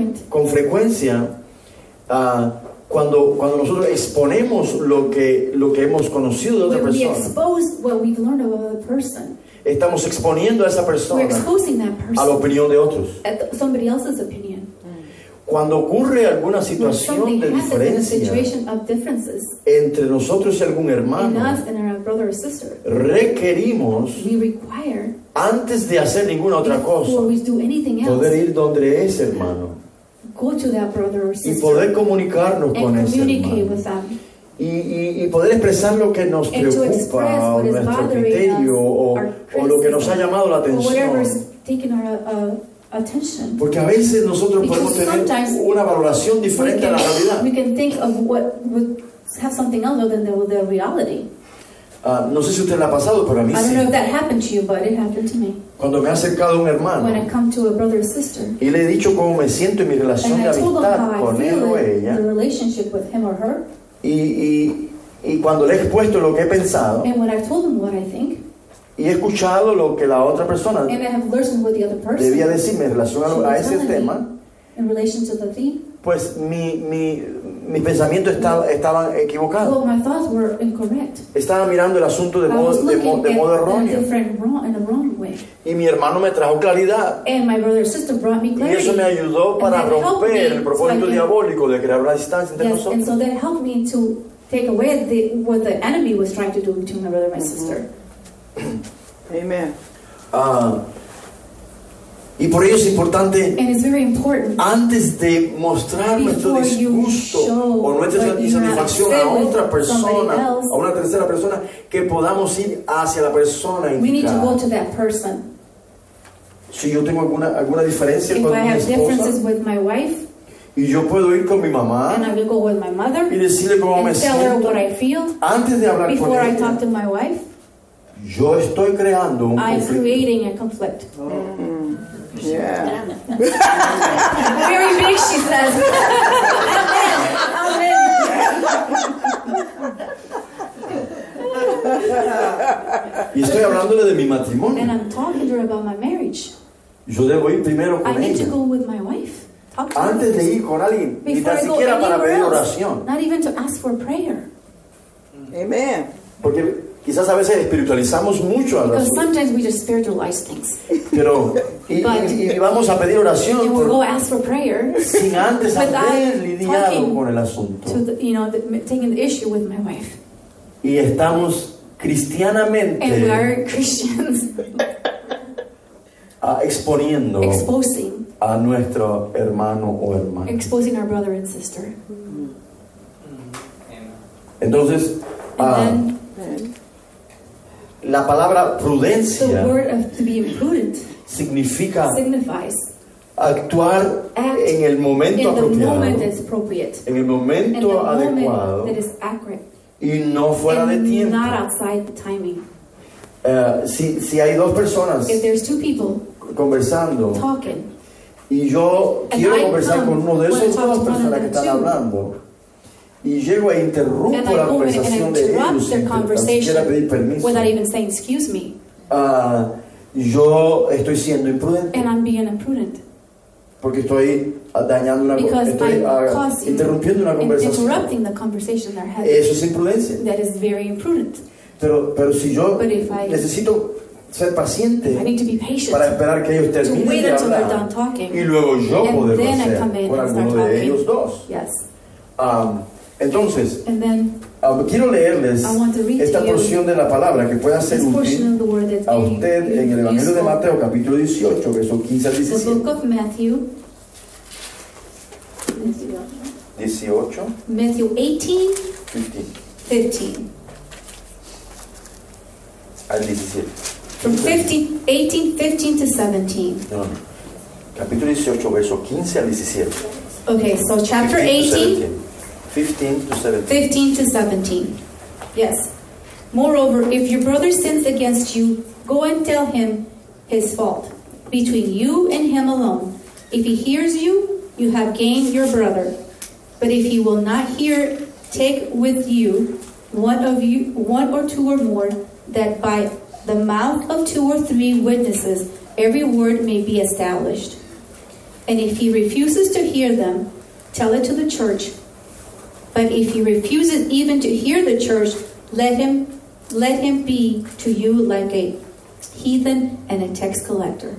cuando nosotros exponemos lo que hemos conocido de otra When we persona, expose what we've learned about other person, estamos exponiendo a esa we're persona exposing that a la person opinión de otros. at somebody else's opinion. Cuando ocurre alguna When situación something de happens in a diferencia situation of differences entre nosotros y algún in hermano, us and our brother or sister, requerimos, we require, antes de hacer ninguna otra before cosa, we do anything poder else, ir donde ese hermano go to that brother or y sister poder comunicarnos con and ese communicate hermano. with them. Y poder expresar lo que nos And to express preocupa, o what is nuestro bothering criterio, us, our o lo que nos ha llamado la or whatever atención. is taking our attention. Porque a veces nosotros podemos Because tener sometimes una valoración diferente a la realidad. we can think of what would have something other than the reality. No sé si a usted le ha pasado, pero a mí I don't know if sí. that happened to you, but it happened to me. Cuando me ha acercado un When I hermano come to a brother or sister, y le he dicho cómo me siento en mi relación and de I told them amistad how I con él feel o in ella, the relationship with him or her, y cuando le he expuesto lo que he pensado and when I've told them what I think, y he escuchado lo que la otra persona and I have listened what the other person debía decirme en relación should a be ese telling me tema, in relation to the theme, pues mis pensamientos estaban equivocados. well, my thoughts were incorrect. Estaba mirando el asunto de I was modo looking de modo at erróneo. in a wrong way. Y mi hermano me trajo claridad. And my brother or sister brought me Y clarity. eso me ayudó And para that helped romper me el propósito so I can- diabólico de crear una distancia entre Yes, and nosotros. so that helped me to take away what the enemy was trying to do between my brother and my sister. Amen. Y por ello es importante, And it's very important antes de mostrar nuestro before you disgusto show o nuestra what you're not insatisfacción a upset with otra persona, somebody else, a una tercera persona, que podamos ir hacia la persona we need to go indicada. to that person. Si yo tengo alguna diferencia If con I mi have differences esposa with my wife, y yo puedo ir con mi mamá and I will go with my mother y decirle cómo me and tell her siento what I feel antes de hablar con before I ella, talk to my wife, yo estoy creando un I'm conflicto. creating a conflict. Yeah. Very big, she says. Y estoy hablándole de mi matrimonio. And I'm talking to her about my marriage. Yo debo ir primero I con need to ella. go with my wife. Talk to her Antes de first. ir con alguien, ni Before tan I go siquiera para anywhere pedir else. oración. Not even to ask for prayer. Amen. Porque quizás a veces espiritualizamos mucho a Because las sometimes we just spiritualize things. pero y vamos a pedir oración And we'll go ask for prayer sin antes without haber lidiado talking con el asunto. to taking the issue with my wife. Y estamos And we cristianamente are Christians exponiendo exposing a nuestro hermano o hermana. our brother and sister. Entonces, And la palabra then the prudencia word of to be prudent significa signifies actuar Act en el momento in the apropiado, moment that's appropriate, en el in the momento moment adecuado that is accurate, y no fuera de and tiempo. not outside the timing. Si hay dos personas If there's two people conversando talking, y yo And quiero I conversar con uno de come esos when I talk dos to one of personas que them están too. hablando y llego e and interrumpo I la go in and conversación de interrupt ellos their sin tan siquiera pedir conversation permiso, without even saying excuse me, yo estoy siendo imprudente and I'm being imprudent porque estoy dañando una because estoy I'm causing interrumpiendo una and conversación. interrupting the conversation they're having. Eso es imprudencia. That is very imprudent. Pero si yo But if I necesito ser paciente need to be patient para esperar que ellos to terminen wait de until they're hablar done talking, y luego yo and poderlo then I hacer come in con and start alguno de talking. ellos dos. Yes. Entonces, And then quiero leerles I want to read esta to you porción de la palabra que pueda ser this portion útil of the word that's a very usted en el Evangelio de useful. Mateo capítulo 18, versos 15 al The 17. book of Matthew 18, Matthew 18, 15 15. al 17. From 18, 15 to 17. No. Capítulo 18, versos 15 al 17. Okay, so chapter 15 18, to 17. 15 to 17. Yes. Moreover, if your brother sins against you, go and tell him his fault, between you and him alone. If he hears you, you have gained your brother. But if he will not hear, take with you one or two or more, that by the mouth of 2 or 3 witnesses every word may be established. And if he refuses to hear them, tell it to the church. But if he refuses even to hear the church, let him be to you like a heathen and a tax collector.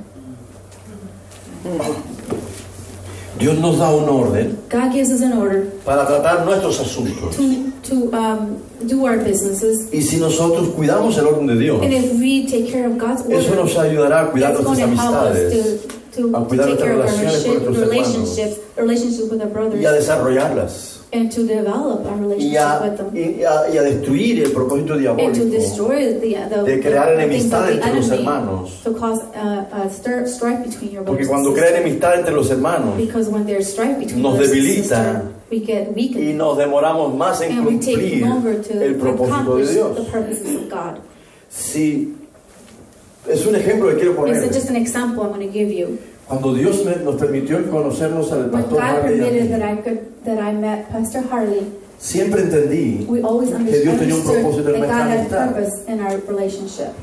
Dios nos da un orden God gives us an order para tratar nuestros asuntos. to do our businesses. Y si nosotros cuidamos el orden de Dios, And if we take care of God's eso order, nos ayudará a cuidar it's going nuestras to help us amistades to a cuidar take care of our nuestras relaciones con nuestros relationships with our y a brothers, desarrollarlas and to develop our y relationship with them, y a destruir el propósito and to diabólico destroy the de crear things of enemistad the entre los enemy, hermanos. to cause strife between your Porque brothers cuando and crea sisters. enemistad entre los hermanos Because when there's strife between nos brothers and debilita sisters, we get y weakened, nos demoramos más en and we take cumplir longer to el propósito de accomplish Dios. the purposes of God. Si es un ejemplo que quiero It's poner. just an example I'm going to give you. Cuando Dios nos permitió conocernos al When pastor God Harley, permitted that I met Pastor Harley, siempre entendí we always que Dios tenía un propósito understood en that God nuestra had amistad. purpose in our relationship.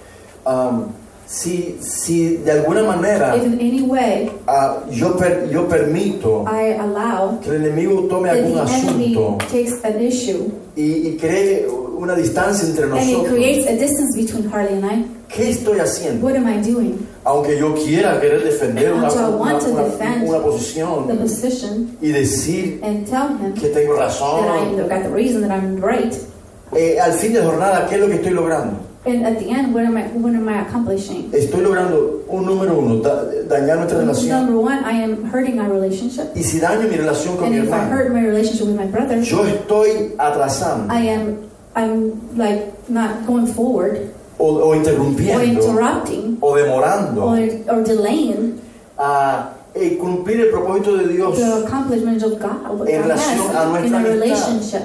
Si de alguna manera If in any way yo permito I allow que el enemigo tome that algún the enemy asunto takes an issue y cree una distancia entre and it nosotros, creates a distance between Harley and I, ¿qué estoy haciendo? what am I doing? Aunque yo quiera querer defender una Although I want to defend the posición position y decir and tell him que tengo that razón, I got the reason that I'm right, al fin de jornada, ¿qué es lo que estoy logrando? and at the end, what am I accomplishing? Estoy logrando, número uno, dañar nuestra relación. Number one, I am hurting our relationship. Y si daño mi relación con And mi if I hermano, hurt my relationship with my brother, yo estoy atrasando I'm like not going forward o or interrumpiendo interrupting o demorando or delaying a cumplir el propósito de Dios the accomplishment of God, what en God relación a has nuestra in a amistad. relationship.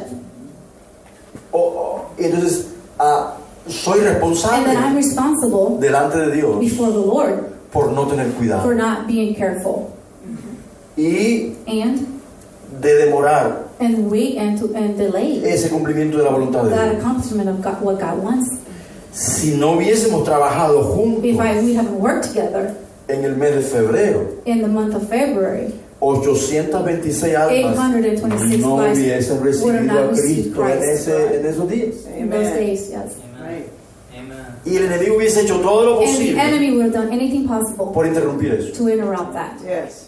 Entonces soy And then I'm responsable responsible delante de Dios before the Lord por no tener for cuidado not being careful y and de demorar wait and delay ese cumplimiento de la voluntad de that Dios. accomplishment of God, what God wants. Si no hubiésemos trabajado juntos If we haven't worked together en el mes de febrero, in the month of February, 826 almas 826 no lives hubiesen would have recibido not a received Cristo Christ en esos días. in those days, yes. Right. Y el enemigo hubiese hecho todo lo And the posible enemy would have done anything possible por interrumpir eso. to interrupt that. Yes.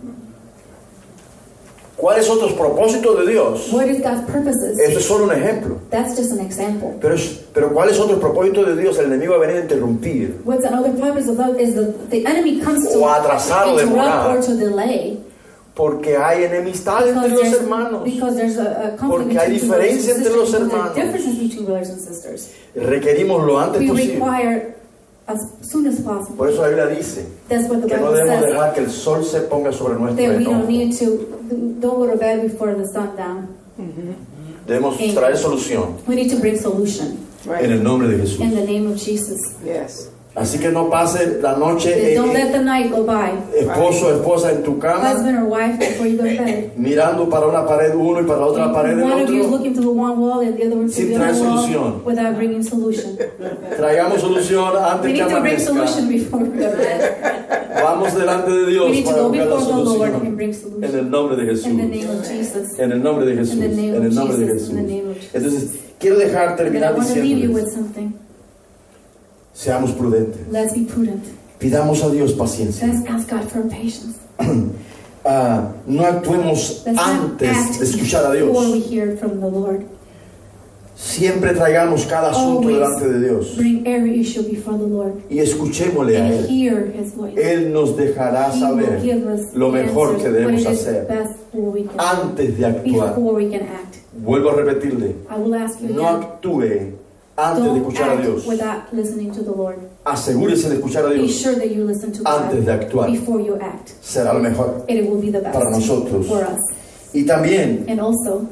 ¿Cuáles son los propósitos de Dios? What is God's purposes? Eso es solo un ejemplo. That's just an example. Pero ¿cuáles son los propósitos de Dios? El enemigo va a venir a interrumpir What's another purpose of love is the enemy comes to o a atrasar o interrupt demorar or to delay porque hay enemistad entre los hermanos. because there's a conflict Porque hay between brothers diferencia and entre sisters, los because there are hermanos. differences between brothers and sisters. Requerimos lo antes We posible require as soon as possible. Por eso la Biblia dice That's what the que no Bible debemos says. dejar que el sol se ponga sobre nuestro That we don't enojo. need to, don't go to bed before the sun down. Debemos traer solución We need to bring solution Right. en el nombre de Jesús. in the name of Jesus. Yes. Así que no pase la noche Don't let the night go by. esposo o esposa en tu cama Husband or wife, before you go to bed. mirando para una pared uno y para la otra pared del One of you is otro. looking to the one wall and the other one to Sin the traer other solución. wall without bringing solution. Traigamos solución We antes que need to bring amanezca. solution before we go to bed. Vamos delante de We Dios need to para go buscar la before the Lord and solución. bring En solution. el nombre de Jesús. In the name of Jesus. En el nombre de Jesús. In the name En el of nombre de Jesus. Jesús. In the name of Jesus. Entonces, quiero dejar But I terminar want to leave you with diciéndoles, something. seamos prudentes. Let's be prudent. Pidamos a Dios paciencia. Let's ask God for patience. No actuemos Let's not antes act de escuchar a before we Dios. hear from the Lord. Siempre traigamos cada asunto Always delante de Dios bring every issue before the Lord y escuchémosle a and Él. hear His voice. Él nos dejará He will saber give us lo mejor answers, que what debemos it is hacer best what we can do antes de actuar. before we can act. Vuelvo a repetirle, I will ask you no again. actúe antes de Don't escuchar a act Dios. without listening to the Lord. Asegúrese de escuchar a Be Dios sure that you listen to antes de God actuar. before you act. Será lo mejor. It will be the best Para nosotros. for us. Y también And also,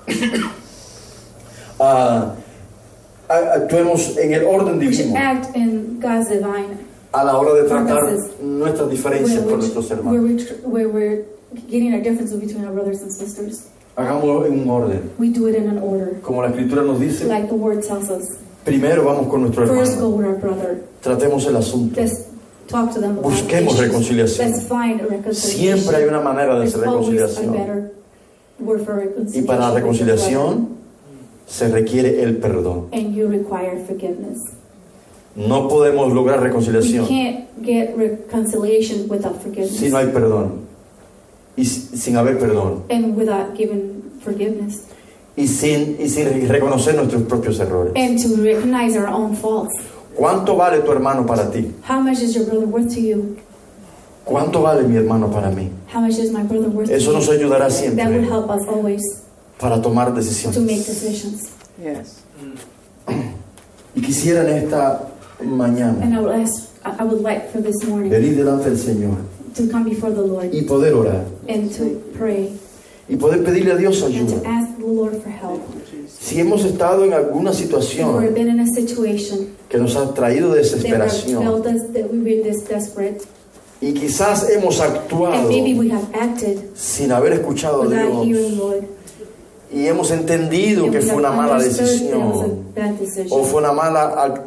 actuemos en el orden we should divino act in God's divine a la hora de tratar purposes, nuestras diferencias con nuestros hermanos. where we're getting a difference between our brothers and sisters. Hagámoslo en un orden. We do it in an order, Como la Escritura nos dice, like the Word tells us. primero vamos con nuestro First go hermano. with our brother. Tratemos el asunto. Let's talk to them about Busquemos issues. reconciliación. Let's find a reconciliation. Siempre hay una manera de There's hacer always a reconciliación. better word for Y reconciliation. para la reconciliación se requiere el perdón. And you require forgiveness. No podemos lograr We reconciliación can't get reconciliation without forgiveness. si no hay perdón. Y sin haber perdón. And without giving forgiveness. Y sin reconocer nuestros propios errores. And to recognize our own faults. ¿Cuánto vale tu hermano para ti? How much is your brother worth to you? ¿Cuánto vale mi hermano para mí? How much is my brother worth Eso to nos you? ayudará That would siempre help us always para tomar to make decisiones. decisions. Yes. Y quisiera en esta mañana And I would like for this morning venir delante del Señor to come before the Lord y poder orar and to pray y poder pedirle a Dios and to ayuda. ask the Lord for help. Si hemos estado en alguna If we've situación been in a situation que nos ha traído that desesperación felt us that we've been this desperate, y quizás hemos and actuado maybe we have acted sin haber escuchado a without hearing Dios Lord, y hemos entendido and que we fue have una mala understood that it was decisión a bad o decision, fue una mala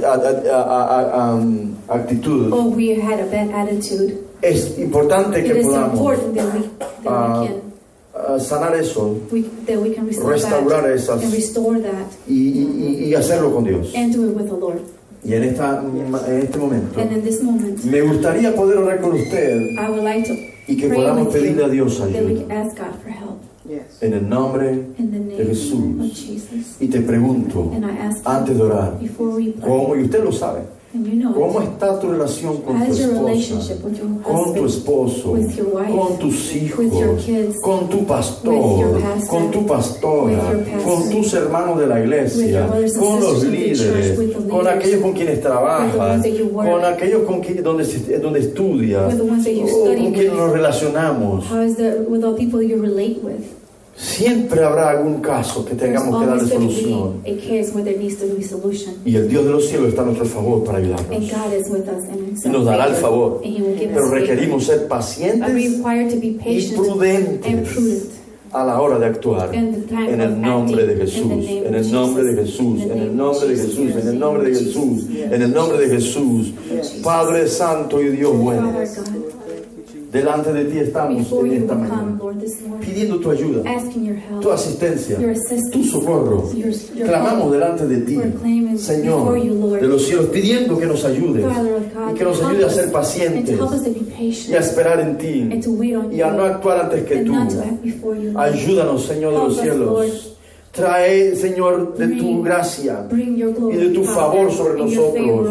actitud, or we had a bad attitude, es importante it que is podamos important that we sanar eso can restore restaurar that esas and restore that y hacerlo con Dios. and do it with the Lord. Y en este momento And in this moment, me gustaría poder orar con usted I would like to y que pray podamos with pedirle a you Dios that we ayuda can ask God for help Yes. en el nombre in the de name Jesús. of Jesus. Y te pregunto, And I ask antes de orar, before we pray, ¿cómo? Y usted lo sabe, and you know ¿cómo it, está tu relación con tu how's your esposa, relationship with your con tu husband, esposo, with your wife, con tus hijos, with your kids, con tu with pastor, your pastor, con tu pastora, with your pastor, con tus hermanos de la with iglesia, your brothers and con los sisters in the church, líderes, with the con leaders, aquellos con quienes with the trabajas, ones that you work, con aquellos donde estudias, with the ones that you o study con quienes with. nos relacionamos. How is that with all people you relate with? Siempre habrá algún caso que There's tengamos que darle always going to solución. be a case where there needs to be solution. Y el Dios de los cielos está a nuestro favor para And ayudarnos. God is with us and Y nos dará el favor. And He will give Pero us favor. requerimos ser But pacientes we require to be y patient and prudentes prudent a la hora de actuar. in the time En of el nombre de acting, Jesús, in the name en of el nombre de Jesus, Jesús, in the en el name nombre of de Jesús, Jesus, en el nombre de Jesús, en el nombre de Jesús. Padre Santo y Dios bueno, Father God, delante de ti estamos before en you esta will come, mañana, Lord, this morning, pidiendo tu ayuda, asking your help, tu asistencia, your assistance, tu socorro. your Clamamos delante de ti, We're claiming Señor, before you, Lord, de los cielos, pidiendo que nos ayudes Father of God, y que nos help ayude a us, ser and to pacientes help us to be y a patient esperar en ti and to wait on y a no you actuar antes que and tú. not to act before you. Lord. Ayúdanos, Señor de los Help us, Lord. cielos. Trae, Señor, de tu Bring- gracia Bring your y glory, de tu Father, favor sobre and your favor nosotros. over us.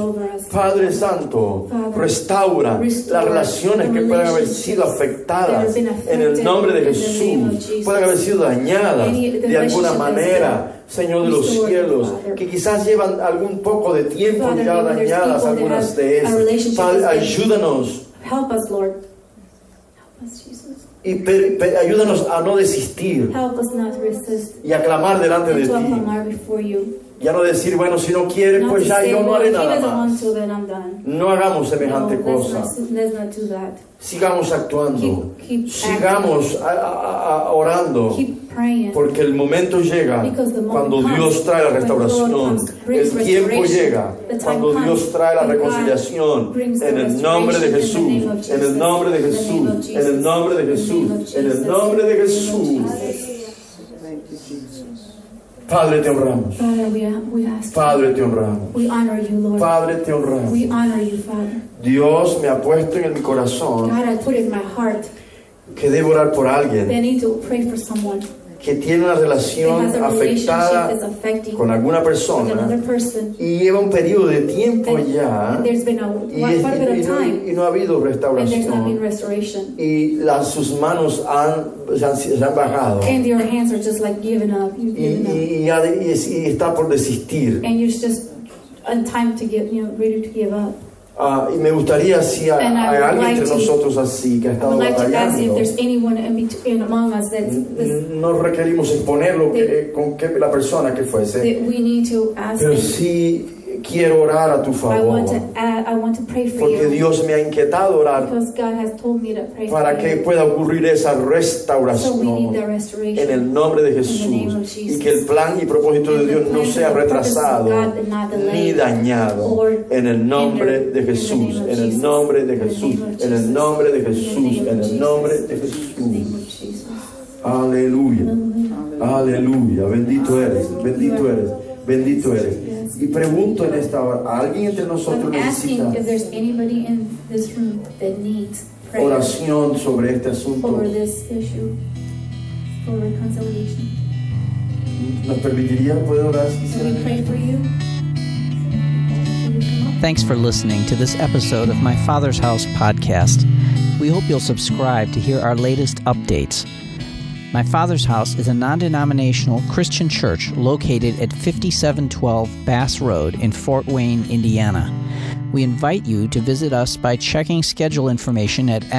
Padre Santo, restaura las relaciones que puedan haber sido afectadas en el nombre de Jesús, puedan haber sido dañadas de alguna manera, Señor de los cielos, que quizás llevan algún poco de tiempo ya dañadas algunas de esas. Padre, ayúdanos. Help us, Lord. Help us, Jesus. Y ayúdanos a no desistir Help us not resist y a clamar delante de and to ti. clamor before you. Ya no decir, bueno, si no quieres, Not pues to ya say, yo no well, haré if he nada doesn't want más. to, then I'm done. No hagamos semejante No, cosa. let's not do that. Sigamos actuando. Keep Sigamos orando. Keep praying. Porque el momento llega Because the moment cuando comes, Dios trae la when the Lord restauración. comes, brings El tiempo restoration. llega The time cuando comes Dios trae la when God reconciliación. brings the En el nombre de restoration in the name of Jesús. En el nombre de Jesus. In the name of Jesús. En el Jesus. nombre de In the name Jesús. of En el Jesus. nombre de In the name of Jesús. Thank you, Jesus. Padre, te honramos. Father, we ask Padre, te honramos. we honor you, Lord. Padre, te honramos. We honor you, Father. Dios me ha puesto en mi corazón God, I put in my heart que debo orar por that I alguien need to pray for someone que tiene una that relación has a afectada relationship that's affecting con alguna with persona another person. y lleva un periodo de tiempo And ya there's been y, quite a bit of time, y no ha habido and there's not been restauración restoration. y sus manos se han bajado And your hands are just like giving up. You've given up. y está por desistir. And you're just on time to give, ready to give up. Y me gustaría si hay And I would alguien like entre to- nosotros así que ha I estado would like to ask if batallando. there's anyone in among us that's No requerimos exponer con que la persona que fuese, that we need to ask. pero them. sí quiero orar a tu I favor, want to pray for porque you Dios me ha inquietado orar because God has told me to pray para for que you. pueda ocurrir esa So we need restauración that restoration. en el nombre de In the name Jesús, of y Jesus. que el plan y propósito de And the Dios no plan sea and the purpose of retrasado God not delayed ni dañado or en el nombre hindered. de In the Jesús, name of en el Jesus. nombre de In the Jesús, name of en el Jesus. nombre de In the Jesús, name en of el nombre de In the name Jesús. of Jesus. Aleluya, aleluya, bendito eres, bendito eres, bendito eres. Y pregunto en esta hora, ¿a alguien entre nosotros I'm asking necesita if there's anybody in this room that needs prayer oración sobre este asunto? over this issue for reconciliation? ¿Nos permitiría poder orar si Can we quisiera? pray for you? Thanks for listening to this episode of My Father's House podcast. We hope you'll subscribe to hear our latest updates. My Father's House is a non-denominational Christian church located at 5712 Bass Road in Fort Wayne, Indiana. We invite you to visit us by checking schedule information at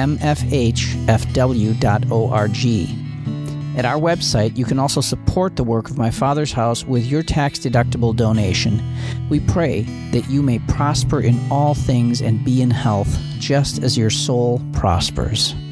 mfhfw.org. At our website, you can also support the work of My Father's House with your tax-deductible donation. We pray that you may prosper in all things and be in health, just as your soul prospers.